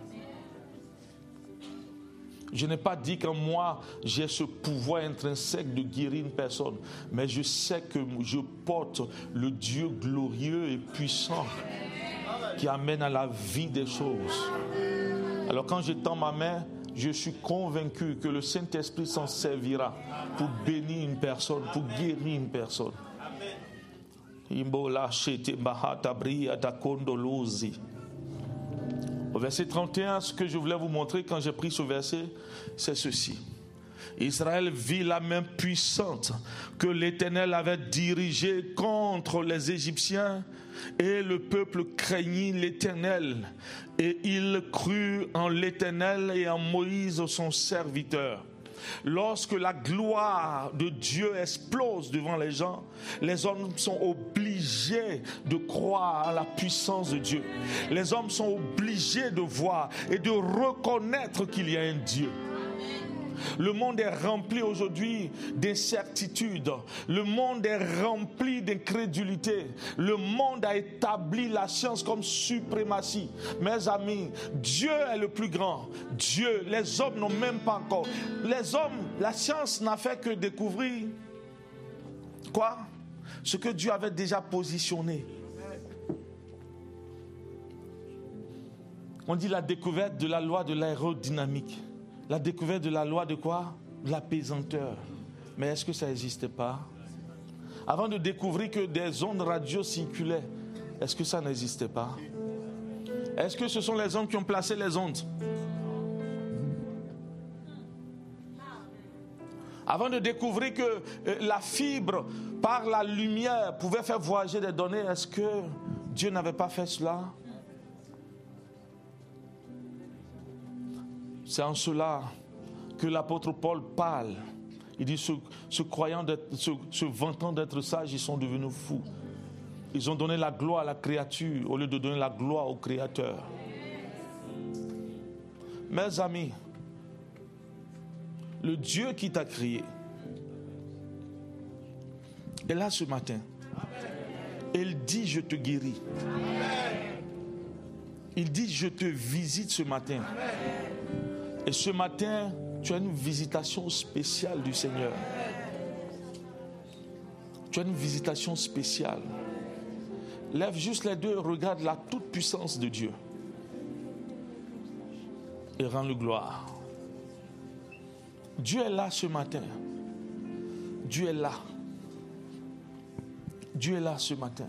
Je n'ai pas dit qu'en moi, j'ai ce pouvoir intrinsèque de guérir une personne. Mais je sais que je porte le Dieu glorieux et puissant qui amène à la vie des choses. Alors quand je tends ma main, je suis convaincu que le Saint-Esprit s'en servira pour bénir une personne, pour guérir une personne. Au verset trente et un, ce que je voulais vous montrer quand j'ai pris ce verset, c'est ceci. Israël vit la main puissante que l'Éternel avait dirigée contre les Égyptiens, et le peuple craignit l'Éternel, et il crut en l'Éternel et en Moïse son serviteur. Lorsque la gloire de Dieu explose devant les gens, les hommes sont obligés de croire à la puissance de Dieu. Les hommes sont obligés de voir et de reconnaître qu'il y a un Dieu. Le monde est rempli aujourd'hui d'incertitudes. Le monde est rempli d'incrédulité. Le monde a établi la science comme suprématie. Mes amis, Dieu est le plus grand. Dieu, les hommes n'ont même pas encore. Les hommes, la science n'a fait que découvrir quoi? Ce que Dieu avait déjà positionné. On dit la découverte de la loi de l'aérodynamique. La découverte de la loi de quoi? De la pesanteur. Mais est-ce que ça n'existait pas? Avant de découvrir que des ondes radio circulaient, est-ce que ça n'existait pas? Est-ce que ce sont les hommes qui ont placé les ondes? Avant de découvrir que la fibre, par la lumière, pouvait faire voyager des données, est-ce que Dieu n'avait pas fait cela? C'est en cela que l'apôtre Paul parle. Il dit, se, se croyant, d'être, se, se vantant d'être sages, ils sont devenus fous. Ils ont donné la gloire à la créature au lieu de donner la gloire au Créateur. Mes amis, le Dieu qui t'a créé est là ce matin. Il dit, je te guéris. Il dit, je te visite ce matin. Et ce matin, tu as une visitation spéciale du Seigneur. Tu as une visitation spéciale. Lève juste les deux, regarde la toute puissance de Dieu. Et rends-le gloire. Dieu est là ce matin. Dieu est là. Dieu est là ce matin.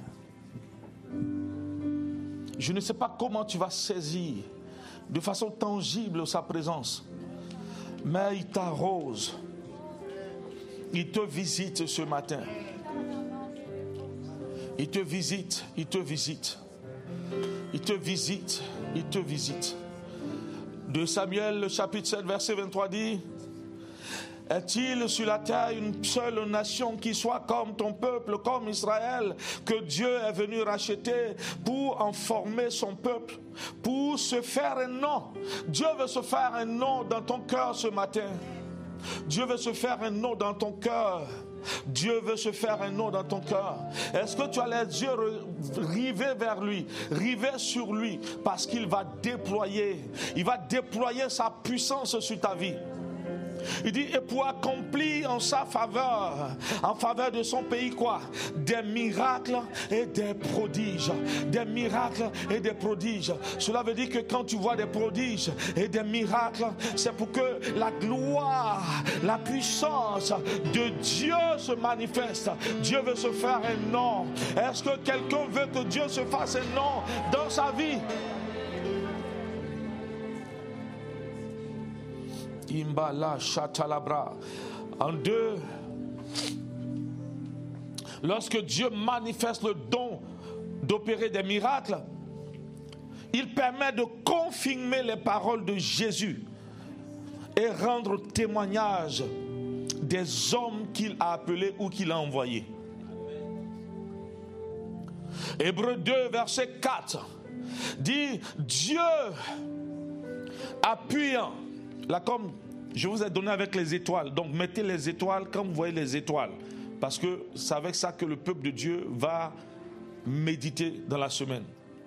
Je ne sais pas comment tu vas saisir de façon tangible sa présence, mais il t'arrose, il te visite ce matin, il te visite, il te visite, il te visite, il te visite. De Samuel, le chapitre sept, verset vingt-trois dit: est-il sur la terre une seule nation qui soit comme ton peuple, comme Israël, que Dieu est venu racheter pour en former son peuple, pour se faire un nom? Dieu veut se faire un nom dans ton cœur ce matin. Dieu veut se faire un nom dans ton cœur. Dieu veut se faire un nom dans ton cœur. Est-ce que tu as les yeux rivés vers lui, rivés sur lui, parce qu'il va déployer, il va déployer sa puissance sur ta vie. Il dit, et pour accomplir en sa faveur, en faveur de son pays quoi? Des miracles et des prodiges. Des miracles et des prodiges. Cela veut dire que quand tu vois des prodiges et des miracles, c'est pour que la gloire, la puissance de Dieu se manifeste. Dieu veut se faire un nom. Est-ce que quelqu'un veut que Dieu se fasse un nom dans sa vie? Imbala Chatalabra. En deux, lorsque Dieu manifeste le don d'opérer des miracles, il permet de confirmer les paroles de Jésus et rendre témoignage des hommes qu'il a appelés ou qu'il a envoyés. Hébreux deux, verset quatre dit: Dieu appuyant. Là, comme je vous ai donné avec les étoiles, donc mettez les étoiles quand vous voyez les étoiles, parce que c'est avec ça que le peuple de Dieu va méditer dans la semaine.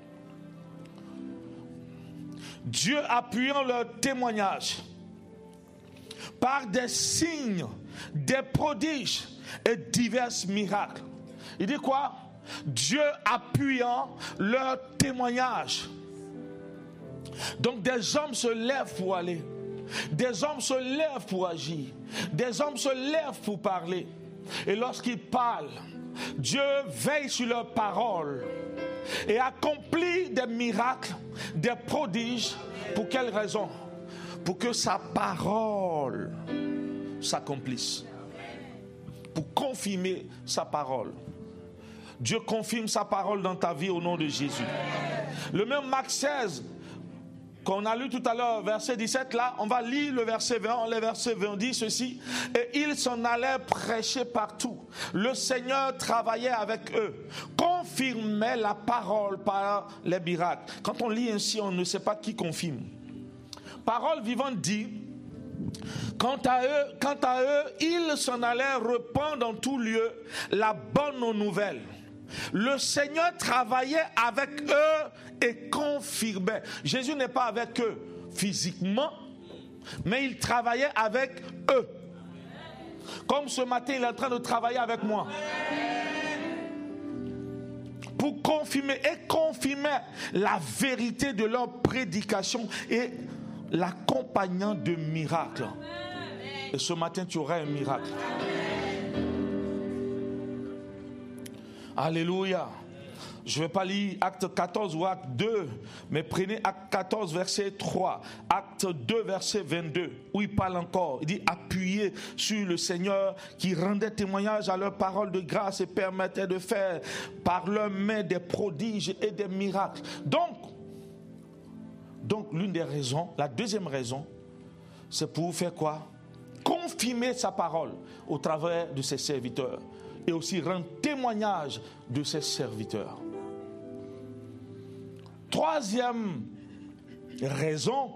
Dieu appuyant leur témoignage par des signes, des prodiges et divers miracles. Il dit quoi? Dieu appuyant leur témoignage. Donc des hommes se lèvent pour aller. Des hommes se lèvent pour agir. Des hommes se lèvent pour parler. Et lorsqu'ils parlent, Dieu veille sur leurs paroles et accomplit des miracles, des prodiges. Pour quelle raison? Pour que sa parole s'accomplisse. Pour confirmer sa parole. Dieu confirme sa parole dans ta vie au nom de Jésus. Le même Marc seize qu'on a lu tout à l'heure, verset dix-sept, là, on va lire le verset vingt. Le verset vingt dit ceci: et ils s'en allaient prêcher partout. Le Seigneur travaillait avec eux, confirmait la parole par les miracles. Quand on lit ainsi, on ne sait pas qui confirme. Parole vivante dit: Quant à eux, quant à eux, ils s'en allaient répandre dans tout lieu la bonne nouvelle. Le Seigneur travaillait avec eux et confirmait. Jésus n'est pas avec eux physiquement, mais il travaillait avec eux. Comme ce matin, il est en train de travailler avec moi. Pour confirmer et confirmer la vérité de leur prédication et l'accompagnant de miracles. Et ce matin, tu auras un miracle. Alléluia. Je ne vais pas lire acte quatorze ou acte deux, mais prenez acte quatorze, verset trois, acte deux, verset vingt-deux, où il parle encore. Il dit: appuyez sur le Seigneur qui rendait témoignage à leur parole de grâce et permettait de faire par leurs mains des prodiges et des miracles. Donc, donc l'une des raisons, la deuxième raison, c'est pour faire quoi? Confirmer sa parole au travers de ses serviteurs et aussi rendre témoignage de ses serviteurs. Troisième raison,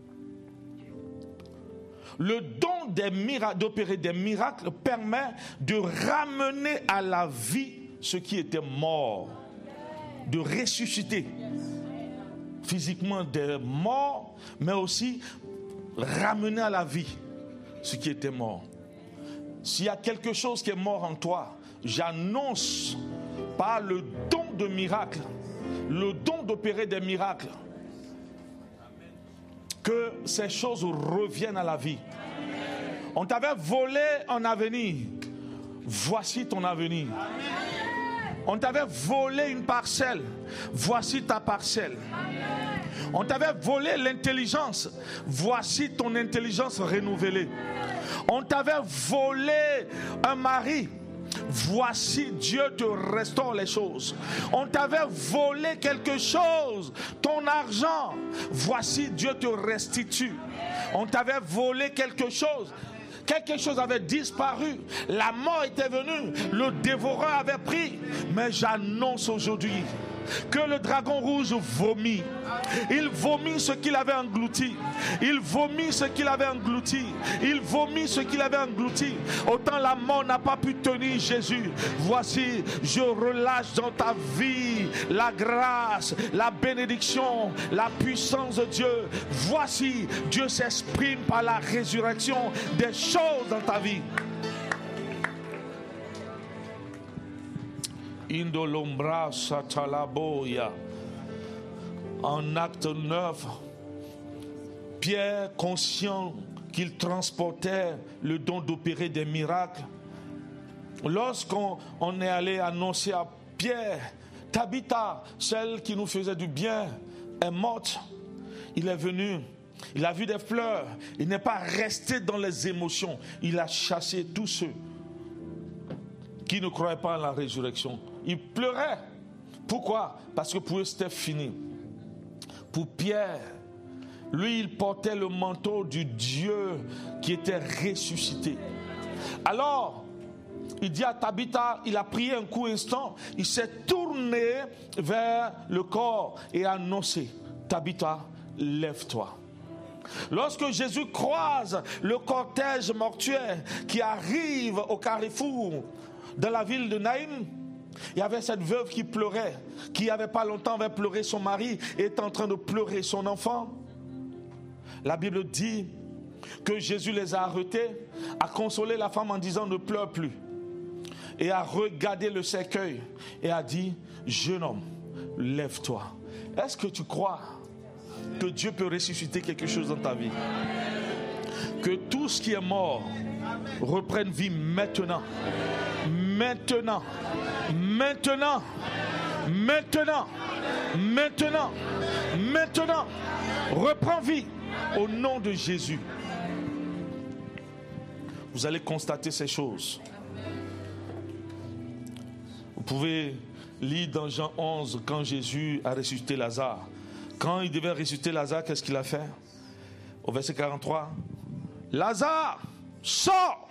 le don des miracles, d'opérer des miracles permet de ramener à la vie ce qui était mort, de ressusciter physiquement des morts, mais aussi ramener à la vie ce qui était mort. S'il y a quelque chose qui est mort en toi, j'annonce par le don de miracle, le don d'opérer des miracles, que ces choses reviennent à la vie. On t'avait volé un avenir, voici ton avenir. On t'avait volé une parcelle, voici ta parcelle. On t'avait volé l'intelligence, voici ton intelligence renouvelée. On t'avait volé un mari, voici Dieu te restaure les choses. On t'avait volé quelque chose, ton argent, voici Dieu te restitue. On t'avait volé quelque chose, quelque chose avait disparu, la mort était venue, le dévoreur avait pris. Mais j'annonce aujourd'hui que le dragon rouge vomit. Il vomit ce qu'il avait englouti. Il vomit ce qu'il avait englouti. Il vomit ce qu'il avait englouti. Autant la mort n'a pas pu tenir Jésus. Voici, je relâche dans ta vie la grâce, la bénédiction, la puissance de Dieu. Voici, Dieu s'exprime par la résurrection des choses dans ta vie. Indolombra satalaboya. En acte neuf, Pierre, conscient qu'il transportait le don d'opérer des miracles, lorsqu'on on est allé annoncer à Pierre: Tabitha, celle qui nous faisait du bien, est morte. Il est venu, il a vu des fleurs, il n'est pas resté dans les émotions, il a chassé tous ceux qui ne croyaient pas en la résurrection. Il pleurait. Pourquoi? Parce que pour eux c'était fini. Pour Pierre, lui, il portait le manteau du Dieu qui était ressuscité. Alors, il dit à Tabitha, il a prié un coup instant, il s'est tourné vers le corps et a annoncé: Tabitha, lève-toi. Lorsque Jésus croise le cortège mortuaire qui arrive au carrefour dans la ville de Naïm, il y avait cette veuve qui pleurait, qui il n'y avait pas longtemps avait pleuré son mari et est en train de pleurer son enfant. La Bible dit que Jésus les a arrêtés, a consolé la femme en disant: ne pleure plus, et a regardé le cercueil et a dit: jeune homme, lève-toi. Est-ce que tu crois que Dieu peut ressusciter quelque chose dans ta vie? Que tout ce qui est mort reprenne vie maintenant. Maintenant, maintenant, maintenant, maintenant, maintenant, reprends vie au nom de Jésus. Vous allez constater ces choses. Vous pouvez lire dans Jean onze, quand Jésus a ressuscité Lazare. Quand il devait ressusciter Lazare, qu'est-ce qu'il a fait? Au verset quarante-trois, Lazare, sors!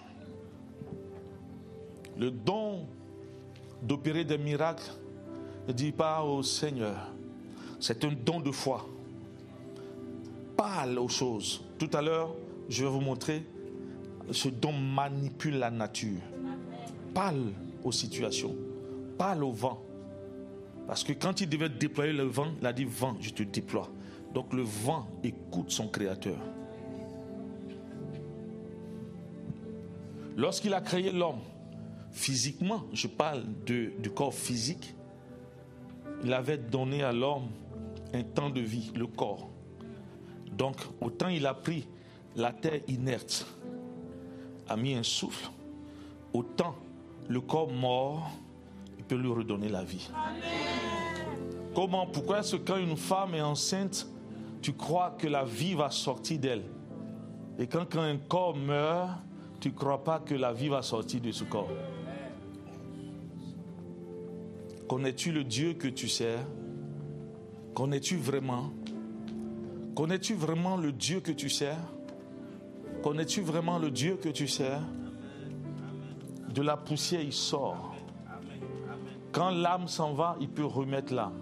Le don d'opérer des miracles ne dit pas au Seigneur. C'est un don de foi. Parle aux choses. Tout à l'heure, je vais vous montrer, ce don manipule la nature. Parle aux situations. Parle au vent. Parce que quand il devait déployer le vent, il a dit, vent, je te déploie. Donc le vent écoute son créateur. Lorsqu'il a créé l'homme, physiquement, je parle de, du corps physique, il avait donné à l'homme un temps de vie, le corps. Donc, autant il a pris la terre inerte, a mis un souffle, autant le corps mort, il peut lui redonner la vie. Amen. Comment? Pourquoi est-ce que quand une femme est enceinte, tu crois que la vie va sortir d'elle? Et quand, quand un corps meurt, tu ne crois pas que la vie va sortir de ce corps? Connais-tu le Dieu que tu sers? Connais-tu vraiment? Connais-tu vraiment le Dieu que tu sers? Connais-tu vraiment le Dieu que tu sers? De la poussière, il sort. Quand l'âme s'en va, il peut remettre l'âme.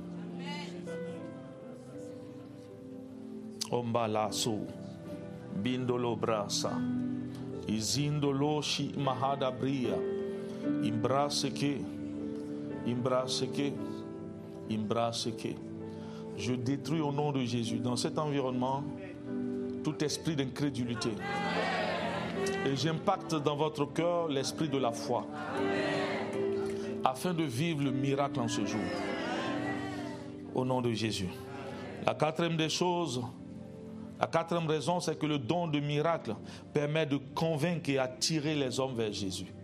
Ombalaso, bindolo brasa, izindolo shi mahadabria, imbraseke, imbraseke, imbraseke. Je détruis au nom de Jésus dans cet environnement tout esprit d'incrédulité. Et j'impacte dans votre cœur l'esprit de la foi. Afin de vivre le miracle en ce jour. Au nom de Jésus. La quatrième des choses, la quatrième raison, c'est que le don de miracle permet de convaincre et attirer les hommes vers Jésus.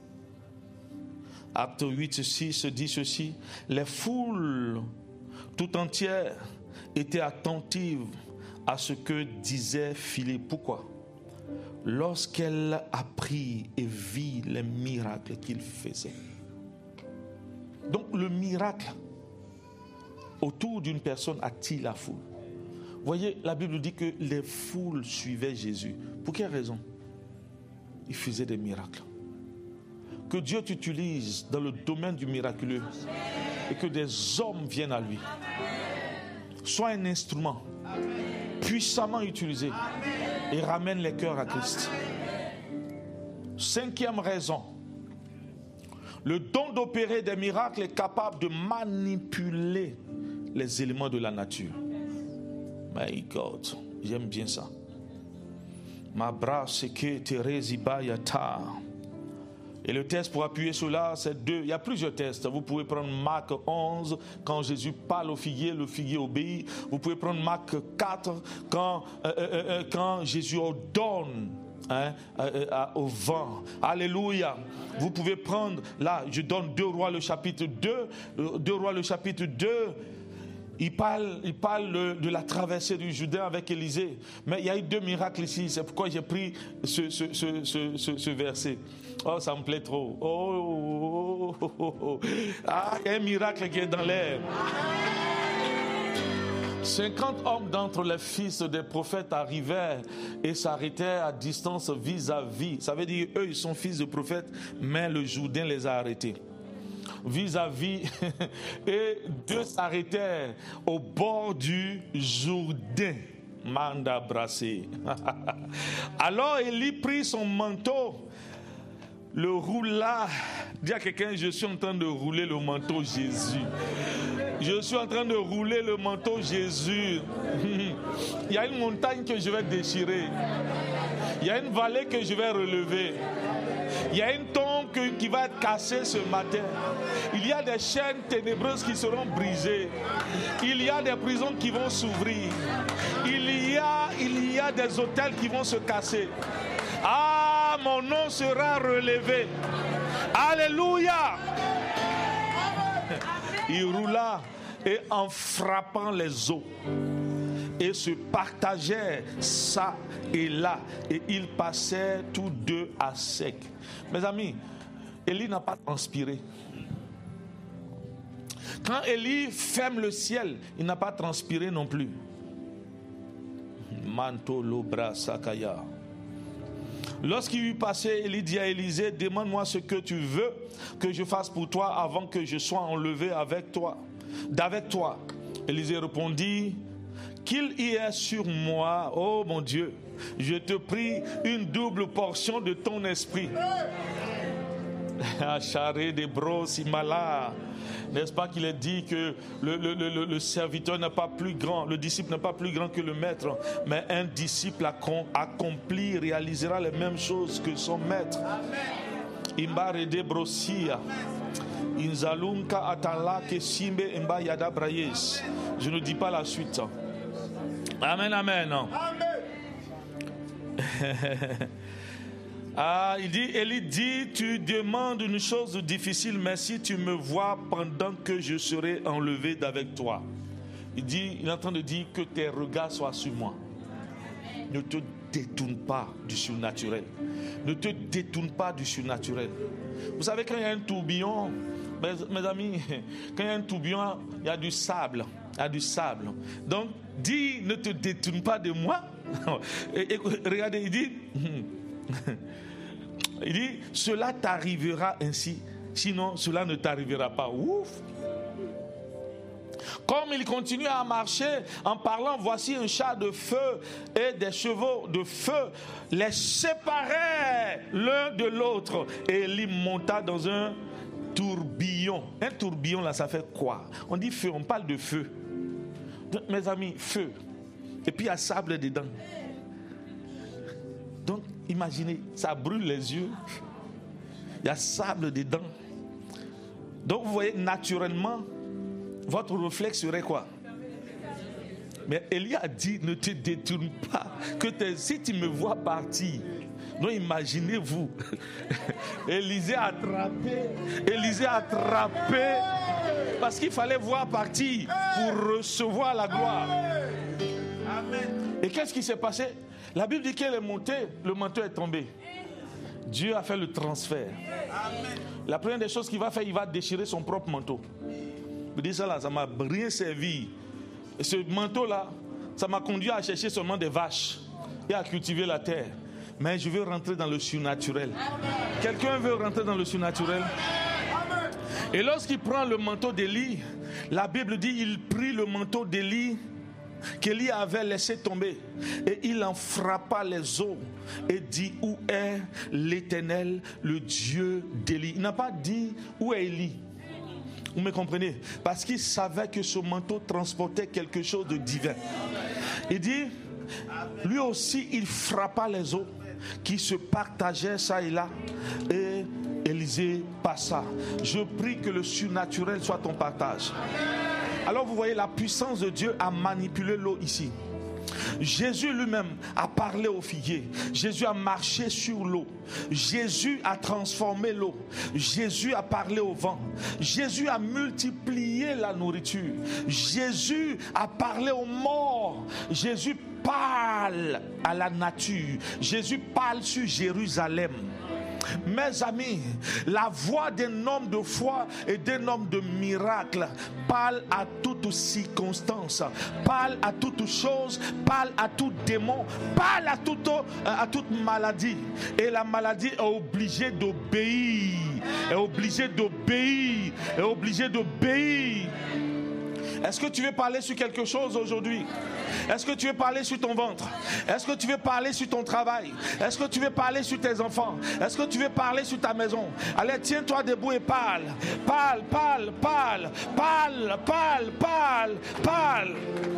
Acte huit, six dit ceci. Les foules tout entières étaient attentives à ce que disait Philippe. Pourquoi? Lorsqu'elle apprit et vit les miracles qu'il faisait. Donc le miracle autour d'une personne attire la foule. Vous voyez, la Bible dit que les foules suivaient Jésus. Pour quelle raison? Il faisait des miracles. Que Dieu t'utilise dans le domaine du miraculeux et que des hommes viennent à lui. Sois un instrument puissamment utilisé et ramène les cœurs à Christ. Cinquième raison. Le don d'opérer des miracles est capable de manipuler les éléments de la nature. My God, j'aime bien ça. Ma brasse que Thérèse Bayata. Et le texte pour appuyer cela, c'est deux. Il y a plusieurs textes. Vous pouvez prendre Marc onze, quand Jésus parle au figuier, le figuier obéit. Vous pouvez prendre Marc quatre, quand, euh, euh, quand Jésus ordonne hein, euh, euh, au vent. Alléluia. Vous pouvez prendre, là, je donne deux Rois le chapitre deux. deux Rois le chapitre deux. Il parle, il parle de, de la traversée du Jourdain avec Élisée. Mais il y a eu deux miracles ici. C'est pourquoi j'ai pris ce, ce, ce, ce, ce, ce verset. Oh, ça me plaît trop. Oh, oh, oh, oh. Ah, il y a un miracle qui est dans l'air. cinquante hommes d'entre les fils des prophètes arrivèrent et s'arrêtèrent à distance vis-à-vis. Ça veut dire eux, ils sont fils de prophètes, mais le Jourdain les a arrêtés. Vis-à-vis, et deux s'arrêtèrent au bord du Jourdain. Manda brassé. Alors Élie prit son manteau, le roula. Dis à quelqu'un, je suis en train de rouler le manteau Jésus. Je suis en train de rouler le manteau Jésus. Il y a une montagne que je vais déchirer. Il y a une vallée que je vais relever. Il y a une tombe qui va être cassée ce matin. Il y a des chaînes ténébreuses qui seront brisées. Il y a des prisons qui vont s'ouvrir. Il y a, il y a des hôtels qui vont se casser. Ah, mon nom sera relevé. Alléluia. Il roula et en frappant les eaux, et se partageaient ça et là, et ils passaient tous deux à sec. Mes amis, Élie n'a pas transpiré. Quand Élie ferme le ciel, il n'a pas transpiré non plus. Manto lobra sakaya. Lorsqu'il eut passé, Élie dit à Élisée, demande-moi ce que tu veux que je fasse pour toi avant que je sois enlevé avec toi, d'avec toi. Élisée répondit, qu'il y ait sur moi, oh mon Dieu, je te prie une double portion de ton esprit. Acharé des bros imala. N'est-ce pas qu'il est dit que le, le, le, le serviteur n'est pas plus grand, le disciple n'est pas plus grand que le maître, mais un disciple accompli réalisera les mêmes choses que son maître. Imbare de brosia. Inzalunka atala ke simbe imba yada brayes. Je ne dis pas la suite. Amen, amen. Amen. Ah, il dit, Élie dit, tu demandes une chose difficile, mais si tu me vois pendant que je serai enlevé d'avec toi. Il dit, il est en train de dire que tes regards soient sur moi. Ne te détourne pas du surnaturel. Ne te détourne pas du surnaturel. Vous savez, quand il y a un tourbillon, mes, mes amis, quand il y a un tourbillon, il y a du sable. Il y a du sable. Donc, dis, ne te détourne pas de moi. Et, et, regardez, il dit... Il dit, cela t'arrivera ainsi, sinon cela ne t'arrivera pas. Ouf. Comme il continue à marcher en parlant, voici un char de feu et des chevaux de feu les séparaient l'un de l'autre. Et il monta dans un tourbillon. Un tourbillon là, ça fait quoi? On dit feu, on parle de feu. Donc, mes amis, feu. Et puis il y a sable dedans. Donc, imaginez, ça brûle les yeux. Il y a sable dedans. Donc, vous voyez, naturellement, votre réflexe serait quoi? Mais Élie a dit, ne te détourne pas. Que t'es, si tu me vois partir, donc imaginez-vous, Élisée a attrapé, Élisée a attrapé, parce qu'il fallait voir partir pour recevoir la gloire. Amen. Et qu'est-ce qui s'est passé? La Bible dit qu'elle est montée, le manteau est tombé. Dieu a fait le transfert. Amen. La première des choses qu'il va faire, il va déchirer son propre manteau. Il dit ça là, ça m'a rien servi. Et ce manteau-là, ça m'a conduit à chercher seulement des vaches et à cultiver la terre. Mais je veux rentrer dans le surnaturel. Amen. Quelqu'un veut rentrer dans le surnaturel? Amen. Et lorsqu'il prend le manteau d'Élie, la Bible dit il prit le manteau d'Élie qu'Élie avait laissé tomber et il en frappa les eaux et dit, où est l'Éternel, le Dieu d'Élie? Il n'a pas dit où est Élie. Vous me comprenez? Parce qu'il savait que ce manteau transportait quelque chose de divin. Il dit, lui aussi il frappa les eaux qui se partageaient ça et là, et Élisée passa. Je prie que le surnaturel soit ton partage. Alors vous voyez, la puissance de Dieu a manipulé l'eau ici. Jésus lui-même a parlé au figuier. Jésus a marché sur l'eau. Jésus a transformé l'eau. Jésus a parlé au vent. Jésus a multiplié la nourriture. Jésus a parlé aux morts. Jésus parle à la nature. Jésus parle sur Jérusalem. Mes amis, la voix d'un homme de foi et d'un homme de miracle parle à toute circonstance, parle à toute chose, parle à tout démon, parle à toute, à toute maladie. Et la maladie est obligée d'obéir, est obligée d'obéir, est obligée d'obéir. Est-ce que tu veux parler sur quelque chose aujourd'hui? Est-ce que tu veux parler sur ton ventre? Est-ce que tu veux parler sur ton travail? Est-ce que tu veux parler sur tes enfants? Est-ce que tu veux parler sur ta maison? Allez, tiens-toi debout et parle. Parle, parle, parle, parle, parle, parle, parle.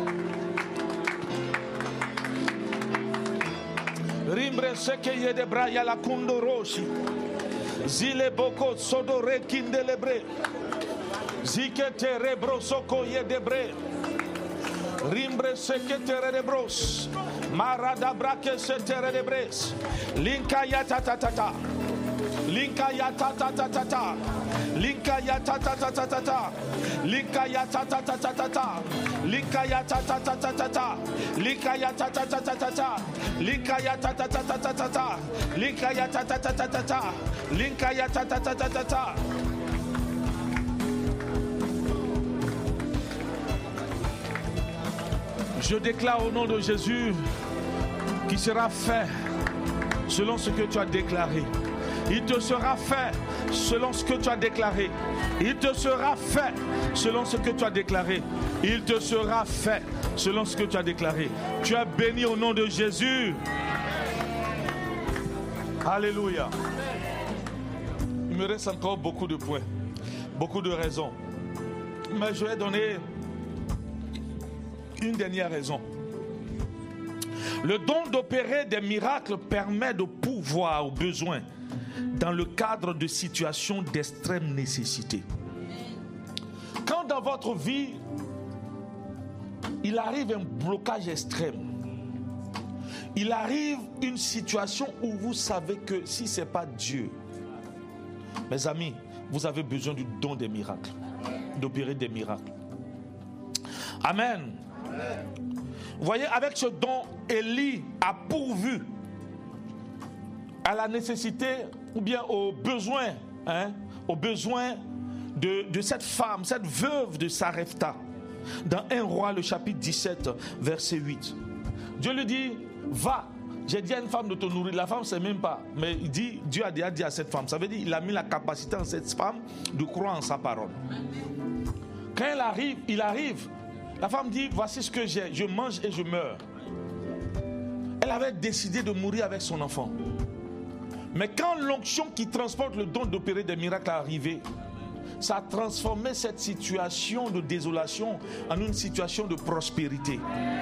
Rimbre sekeye de braya la kundoroshi. Zile boko sodore kindelebre. Zikete rebrosoko yedebre. Rimbre seketere de bros. Marada brake setere de bres. Linka yata tata. Linka yata tata tata. Linkaya ta ta ta ta ta ta. Linkaya ta ta ta ta ta ta. Linkaya ta ta ta ta ta ta. Linkaya ta ta ta ta ta ta. Linkaya ta ta ta ta ta ta ta. Linkaya ta ta ta ta ta ta. Linkaya ta ta ta ta ta ta. Je déclare au nom de Jésus qu'il sera fait selon ce que tu as déclaré. Il te sera fait selon ce que tu as déclaré. Il te sera fait selon ce que tu as déclaré. Il te sera fait selon ce que tu as déclaré. Tu es béni au nom de Jésus. Alléluia. Il me reste encore beaucoup de points, beaucoup de raisons. Mais je vais donner une dernière raison. Le don d'opérer des miracles permet de pourvoir aux besoins dans le cadre de situations d'extrême nécessité. Quand dans votre vie, il arrive un blocage extrême, il arrive une situation où vous savez que si ce n'est pas Dieu, mes amis, vous avez besoin du don des miracles, d'opérer des miracles. Amen. Vous voyez, avec ce don, Élie a pourvu à la nécessité ou bien aux besoins, hein, aux besoins de, de cette femme, cette veuve de Sarepta. Dans un roi, le chapitre dix-sept, verset huit. Dieu lui dit, va, j'ai dit à une femme de te nourrir. La femme ne sait même pas, mais il dit, Dieu a déjà dit à cette femme. Ça veut dire qu'il a mis la capacité en cette femme de croire en sa parole. Quand elle arrive, il arrive. La femme dit, voici ce que j'ai, je mange et je meurs. Elle avait décidé de mourir avec son enfant. Mais quand l'onction qui transporte le don d'opérer des miracles est arrivée, ça a transformé cette situation de désolation en une situation de prospérité.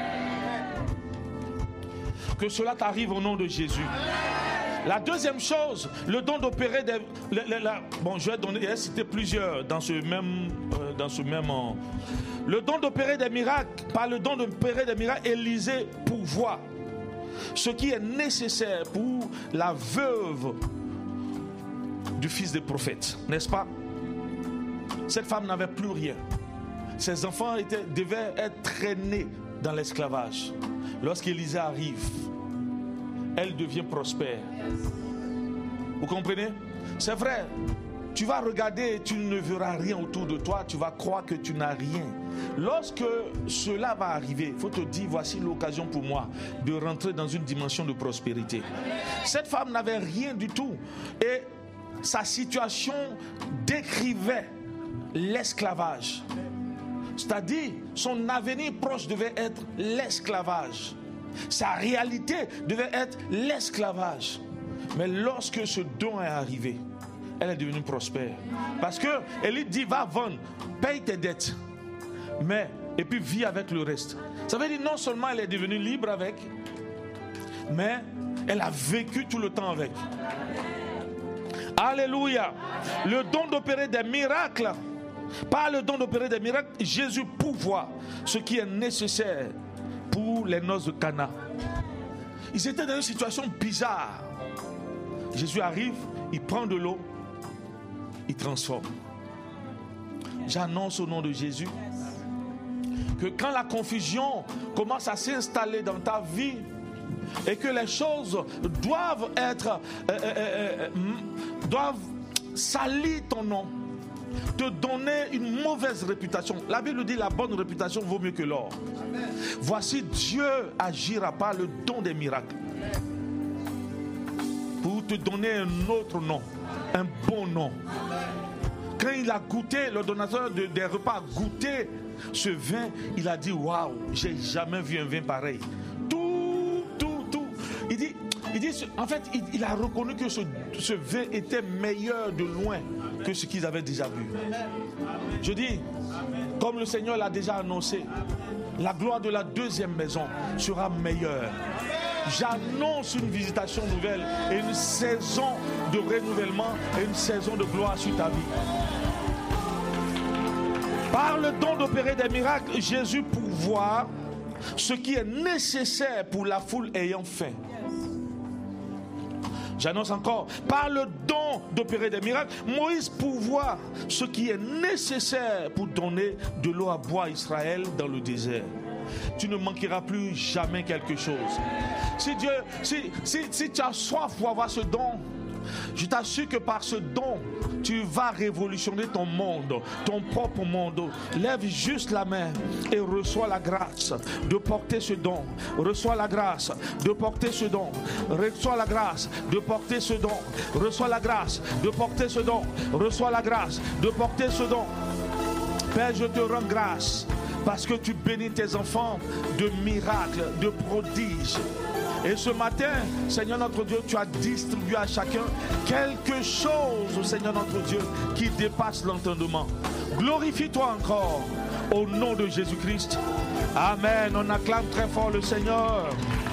Que cela t'arrive au nom de Jésus. La deuxième chose, le don d'opérer des... La, la, la, bon, je vais donner, je vais citer plusieurs dans ce même... Euh, dans ce même euh, le don d'opérer des miracles, par le don d'opérer des miracles, Élisée pourvoit ce qui est nécessaire pour la veuve du fils des prophètes, n'est-ce pas? Cette femme n'avait plus rien. Ses enfants étaient, devaient être traînés dans l'esclavage. Lorsqu'Élisée arrive, elle devient prospère. Vous comprenez? C'est vrai, tu vas regarder et tu ne verras rien autour de toi, tu vas croire que tu n'as rien. Lorsque cela va arriver, il faut te dire, voici l'occasion pour moi de rentrer dans une dimension de prospérité. Cette femme n'avait rien du tout et sa situation décrivait l'esclavage. C'est-à-dire, son avenir proche devait être l'esclavage. Sa réalité devait être l'esclavage. Mais lorsque ce don est arrivé, elle est devenue prospère. Parce que Élie dit, va vendre, paye tes dettes, mais, et puis vis avec le reste. Ça veut dire non seulement elle est devenue libre avec, mais elle a vécu tout le temps avec. Alléluia. Le don d'opérer des miracles, par le don d'opérer des miracles, Jésus pourvoit ce qui est nécessaire pour les noces de Cana. Ils étaient dans une situation bizarre. Jésus arrive, il prend de l'eau, il transforme. J'annonce au nom de Jésus que quand la confusion commence à s'installer dans ta vie et que les choses doivent être euh, euh, euh, doivent salir ton nom, te donner une mauvaise réputation. La Bible dit la bonne réputation vaut mieux que l'or. Voici, Dieu agira par le don des miracles pour te donner un autre nom, un bon nom. Quand il a goûté, le donateur de, des repas a goûté ce vin, il a dit waouh, j'ai jamais vu un vin pareil. Tout, tout, tout. Il dit, il dit en fait, il, il a reconnu que ce, ce vin était meilleur de loin que ce qu'ils avaient déjà vu. Je dis, comme le Seigneur l'a déjà annoncé, la gloire de la deuxième maison sera meilleure. J'annonce une visitation nouvelle et une saison de renouvellement et une saison de gloire sur ta vie. Par le don d'opérer des miracles, Jésus pourvoit ce qui est nécessaire pour la foule ayant faim. J'annonce encore, par le don d'opérer des miracles, Moïse pourvoit ce qui est nécessaire pour donner de l'eau à boire à Israël dans le désert. Tu ne manqueras plus jamais quelque chose. Si Dieu, si, si, si tu as soif pour avoir ce don, je t'assure que par ce don, tu vas révolutionner ton monde, ton propre monde. Lève juste la main et reçois la grâce de porter ce don. Reçois la grâce de porter ce don. Reçois la grâce de porter ce don. Reçois la grâce de porter ce don. Reçois la grâce de porter ce don. Père, je te rends grâce parce que tu bénis tes enfants de miracles, de prodiges. Et ce matin, Seigneur notre Dieu, tu as distribué à chacun quelque chose, Seigneur notre Dieu, qui dépasse l'entendement. Glorifie-toi encore au nom de Jésus-Christ. Amen. On acclame très fort le Seigneur.